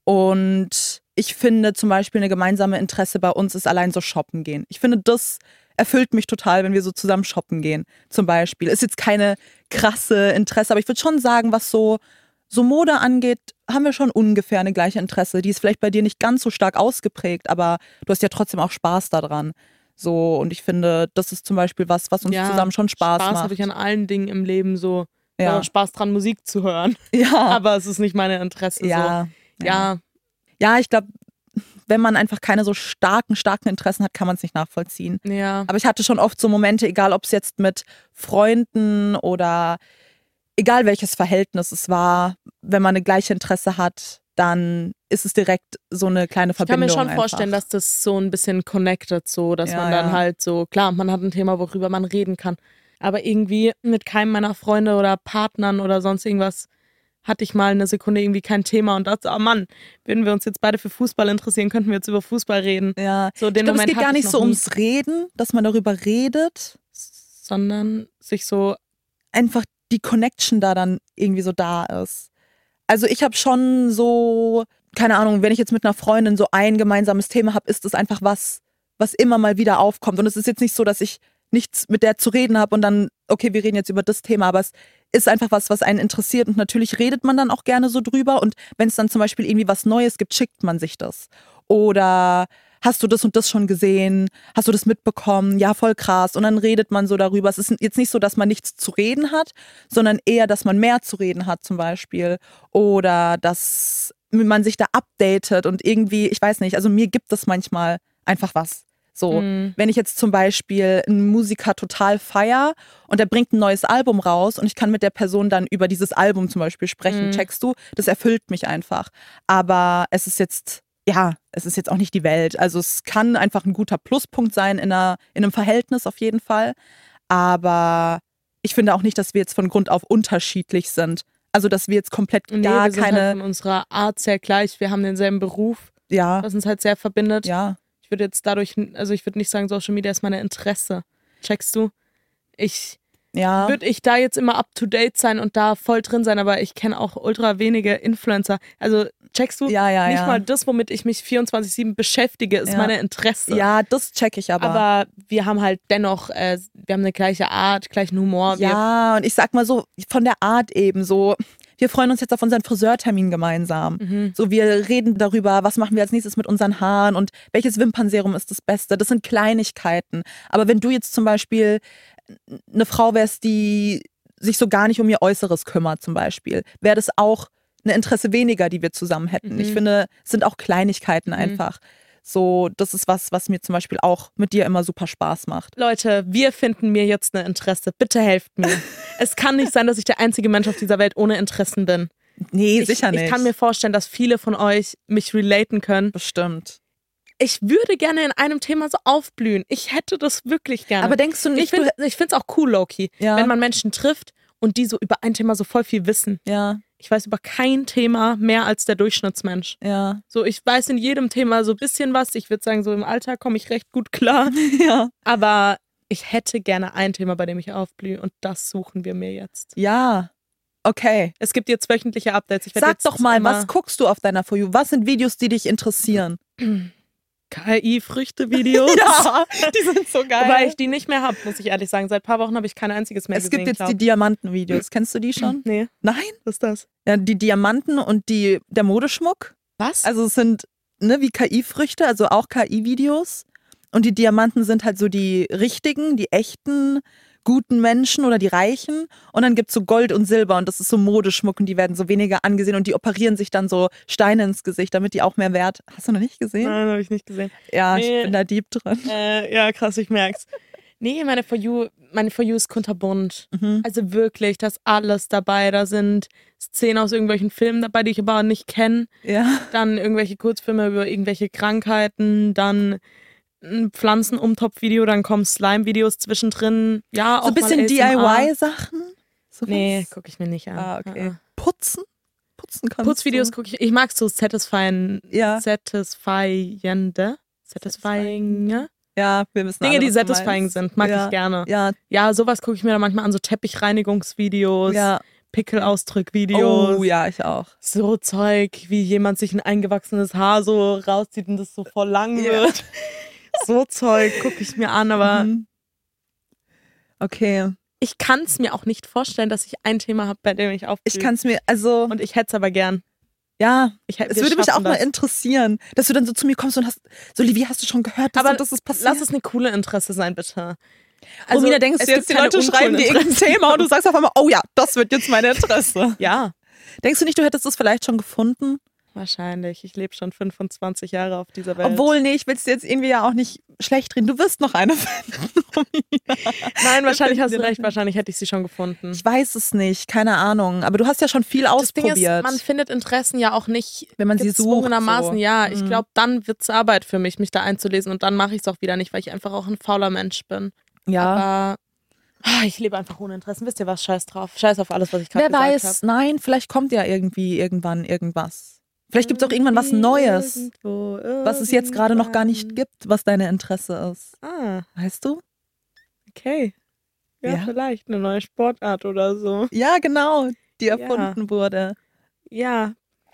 Und ich finde zum Beispiel eine gemeinsame Interesse bei uns ist allein so shoppen gehen. Ich finde, das erfüllt mich total, wenn wir so zusammen shoppen gehen zum Beispiel. Ist jetzt keine krasse Interesse, aber ich würde schon sagen, was so, so Mode angeht, haben wir schon ungefähr eine gleiche Interesse. Die ist vielleicht bei dir nicht ganz so stark ausgeprägt, aber du hast ja trotzdem auch Spaß daran. So, und ich finde, das ist zum Beispiel was, was uns Ja, zusammen schon Spaß, Spaß macht. habe ich an allen Dingen im Leben so. Ja. Ja. Spaß dran, Musik zu hören. Ja. Aber es ist nicht meine Interesse. Ja. So. Ja. Ja, ich glaube, wenn man einfach keine so starken, starken Interessen hat, kann man es nicht nachvollziehen. Ja. Aber ich hatte schon oft so Momente, egal ob es jetzt mit Freunden oder egal welches Verhältnis es war, wenn man eine gleiche Interesse hat, dann ist es direkt so eine kleine Verbindung. Ich kann mir schon einfach. vorstellen, dass das so ein bisschen connected, so, dass Ja, man dann ja. halt so, klar, man hat ein Thema, worüber man reden kann. Aber irgendwie mit keinem meiner Freunde oder Partnern oder sonst irgendwas hatte ich mal eine Sekunde irgendwie kein Thema und dachte, oh Mann, würden wir uns jetzt beide für Fußball interessieren, könnten wir jetzt über Fußball reden. Ja. So, den ich glaube, es Moment geht gar hatte ich nicht so noch nie. ums Reden, dass man darüber redet, Sondern sich so, einfach die Connection da dann irgendwie so da ist. Also ich habe schon so, keine Ahnung, wenn ich jetzt mit einer Freundin so ein gemeinsames Thema habe, ist das einfach was, was immer mal wieder aufkommt. Und es ist jetzt nicht so, dass ich nichts mit der zu reden habe und dann, okay, wir reden jetzt über das Thema, aber es ist einfach was, was einen interessiert und natürlich redet man dann auch gerne so drüber und wenn es dann zum Beispiel irgendwie was Neues gibt, schickt man sich das. Oder hast du das und das schon gesehen? Hast du das mitbekommen? Ja, voll krass. Und dann redet man so darüber. Es ist jetzt nicht so, dass man nichts zu reden hat, sondern eher, dass man mehr zu reden hat zum Beispiel. Oder dass man sich da updatet und irgendwie, ich weiß nicht, also mir gibt es manchmal einfach was. So, Mhm. wenn ich jetzt zum Beispiel einen Musiker total feier und der bringt ein neues Album raus und ich kann mit der Person dann über dieses Album zum Beispiel sprechen, Mhm. checkst du? Das erfüllt mich einfach. Aber es ist jetzt, ja, es ist jetzt auch nicht die Welt. Also es kann einfach ein guter Pluspunkt sein in, einer, in einem Verhältnis auf jeden Fall. Aber ich finde auch nicht, dass wir jetzt von Grund auf unterschiedlich sind. Also dass wir jetzt komplett nee, gar wir sind keine, halt von unserer Art sehr gleich. Wir haben denselben Beruf, ja, was uns halt sehr verbindet. ja, Ich würde jetzt dadurch, also ich würde nicht sagen, Social Media ist meine Interesse. Checkst du? Ich ja. würde ich da jetzt immer up to date sein und da voll drin sein, aber ich kenne auch ultra wenige Influencer. Also checkst du? Ja, ja, nicht ja. mal das, womit ich mich vierundzwanzig sieben beschäftige, ist Ja. meine Interesse. Ja, das check ich aber. Aber wir haben halt dennoch, äh, wir haben eine gleiche Art, gleichen Humor. Wir, Ja, und ich sag mal so, von der Art eben so, wir freuen uns jetzt auf unseren Friseurtermin gemeinsam. Mhm. So, wir reden darüber, was machen wir als nächstes mit unseren Haaren und welches Wimpernserum ist das Beste. Das sind Kleinigkeiten. Aber wenn du jetzt zum Beispiel eine Frau wärst, die sich so gar nicht um ihr Äußeres kümmert zum Beispiel, wäre das auch eine Interesse weniger, die wir zusammen hätten. Mhm. Ich finde, es sind auch Kleinigkeiten einfach. So, das ist was, was mir zum Beispiel auch mit dir immer super Spaß macht. Leute, wir finden mir jetzt eine Interesse. Bitte helft mir. Es kann nicht sein, dass ich der einzige Mensch auf dieser Welt ohne Interessen bin. Nee, Ich, sicher nicht. ich kann mir vorstellen, dass viele von euch mich relaten können. Bestimmt. Ich würde gerne in einem Thema so aufblühen. Ich hätte das wirklich gerne. Aber denkst du ich nicht, finde es auch cool, Loki, Ja. wenn man Menschen trifft und die so über ein Thema so voll viel wissen. ja, Ich weiß über kein Thema mehr als der Durchschnittsmensch. ja, So, ich weiß in jedem Thema so ein bisschen was. Ich würde sagen, so im Alltag komme ich recht gut klar. ja. Aber ich hätte gerne ein Thema, bei dem ich aufblühe und das suchen wir mir jetzt. Ja, okay. Es gibt jetzt wöchentliche Updates. Ich werd Sag jetzt doch mal, immer was guckst du auf deiner For You? Was sind Videos, die dich interessieren? K I-Früchte-Videos. Ja, die sind so geil. Wobei ich die nicht mehr habe, muss ich ehrlich sagen. Seit ein paar Wochen habe ich kein einziges mehr es gesehen. gibt jetzt glaub. die Diamanten-Videos. Kennst du die schon? Nee, Nein? was ist das? Ja, die Diamanten und die, der Modeschmuck. Was? Also es sind ne, wie K I-Früchte, also auch K I-Videos. Und die Diamanten sind halt so die richtigen, die echten, guten Menschen oder die Reichen. Und dann gibt es so Gold und Silber und das ist so Modeschmuck und die werden so weniger angesehen und die operieren sich dann so Steine ins Gesicht, damit die auch mehr Wert. Hast du noch nicht gesehen? Nein, habe ich nicht gesehen. Ja, Nee. ich bin da deep drin. Äh, ja, krass, ich merk's. Nee, meine For You, meine For You ist kunterbunt. Mhm. Also wirklich, da ist alles dabei. Da sind Szenen aus irgendwelchen Filmen dabei, die ich aber nicht kenne. Ja. Dann irgendwelche Kurzfilme über irgendwelche Krankheiten. Dann ein Pflanzenumtopf-Video. Dann kommen Slime-Videos zwischendrin. Ja, auch So ein bisschen mal D A S M R. I Y-Sachen? Sowas? Nee, gucke ich mir nicht an. Ah, okay. Uh-uh. Putzen? Putzen kannst Putzvideos du. gucke ich. Ich mag so satisfying, Ja. satisfyende, satisfying Ja, wir wissen Dinge, alle, die was du satisfying meinst. sind. Mag ja. ich gerne. Ja, Ja, sowas gucke ich mir dann manchmal an, so Teppichreinigungsvideos. ja. Pickelausdrück-Videos. Oh ja, ich auch. So Zeug, wie jemand sich ein eingewachsenes Haar so rauszieht und das so voll lang Ja. wird. So Zeug gucke ich mir an, aber Mhm. Okay. ich kann es mir auch nicht vorstellen, dass ich ein Thema habe, bei dem ich aufblühe. Ich kann es mir, also, Und ich hätte es aber gern. ja, Ich hätt, es wir würde mich auch schaffen mal das. interessieren, dass du dann so zu mir kommst und hast, so Livi, hast du schon gehört, dass Aber das ist passiert? lass es eine coole Interesse sein, bitte. Also, Romina, denkst es du jetzt, gibt die keine Leute schreiben dir uncoolen irgendein Thema und du sagst auf einmal, oh ja, das wird jetzt mein Interesse. Ja, Denkst du nicht, du hättest es vielleicht schon gefunden? wahrscheinlich. Ich lebe schon fünfundzwanzig Jahre auf dieser Welt. Obwohl, nee, ich will es jetzt irgendwie ja auch nicht schlecht reden. Du wirst noch eine finden, Romina. Nein, wahrscheinlich hast du finden recht. Wahrscheinlich hätte ich sie schon gefunden. Ich weiß es nicht, keine Ahnung. Aber du hast ja schon viel Das Ding ausprobiert. ist, man findet Interessen ja auch nicht Wenn man sie sucht, gezwungenermaßen. so. Ja, ich Mhm. glaube, dann wird es Arbeit für mich, mich da einzulesen. Und dann mache ich es auch wieder nicht, weil ich einfach auch ein fauler Mensch bin. ja. Aber ah, ich lebe einfach ohne Interessen. Wisst ihr was? Scheiß drauf. Scheiß auf alles, was ich gerade Wer gesagt habe. weiß, nein, vielleicht kommt ja irgendwie irgendwann irgendwas. Vielleicht gibt es auch irgendwann was Neues, Irgendwo, was es jetzt gerade noch gar nicht irgendwann. gibt, was deine Interesse ist. Ah, Weißt du? okay. Ja, Ja. vielleicht eine neue Sportart oder so. Ja, genau, die erfunden wurde. Ja,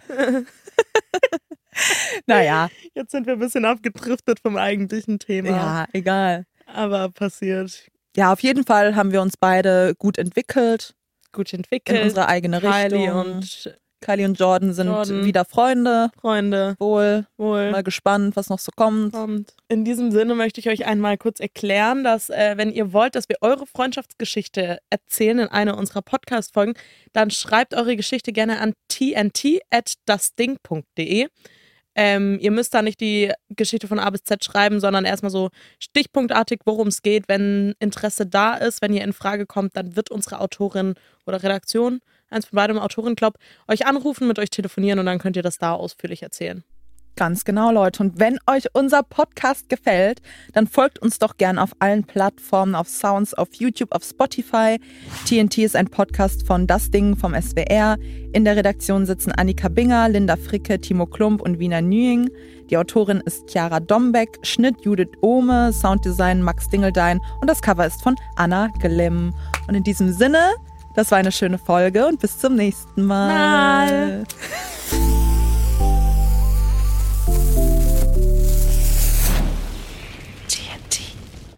Naja, jetzt sind wir ein bisschen abgedriftet vom eigentlichen Thema. ja, egal. Aber passiert. Ja, auf jeden Fall haben wir uns beide gut entwickelt Gut in entwickelt. unsere eigene Kylie Richtung. und Kylie und Jordan sind Jordan. wieder Freunde. Freunde Wohl, wohl mal gespannt, was noch so kommt. kommt. In diesem Sinne möchte ich euch einmal kurz erklären, dass äh, wenn ihr wollt, dass wir eure Freundschaftsgeschichte erzählen in einer unserer Podcast-Folgen, dann schreibt eure Geschichte gerne an t n t at dasding punkt de. Ähm, ihr müsst da nicht die Geschichte von A bis Z schreiben, sondern erstmal so stichpunktartig, worum es geht. Wenn Interesse da ist, wenn ihr in Frage kommt, dann wird unsere Autorin oder Redaktion, eins von beidem Autorin, glaub, euch anrufen, mit euch telefonieren und dann könnt ihr das da ausführlich erzählen. Ganz genau, Leute. Und wenn euch unser Podcast gefällt, dann folgt uns doch gern auf allen Plattformen, auf Sounds, auf YouTube, auf Spotify. T N T ist ein Podcast von Das Ding vom S W R. In der Redaktion sitzen Annika Binger, Linda Fricke, Timo Klump und Wiener Nüing. Die Autorin ist Chiara Dombeck, Schnitt Judith Ohme, Sounddesign Max Dingeldein und das Cover ist von Anna Glimm. Und in diesem Sinne, das war eine schöne Folge und bis zum nächsten Mal. Mal.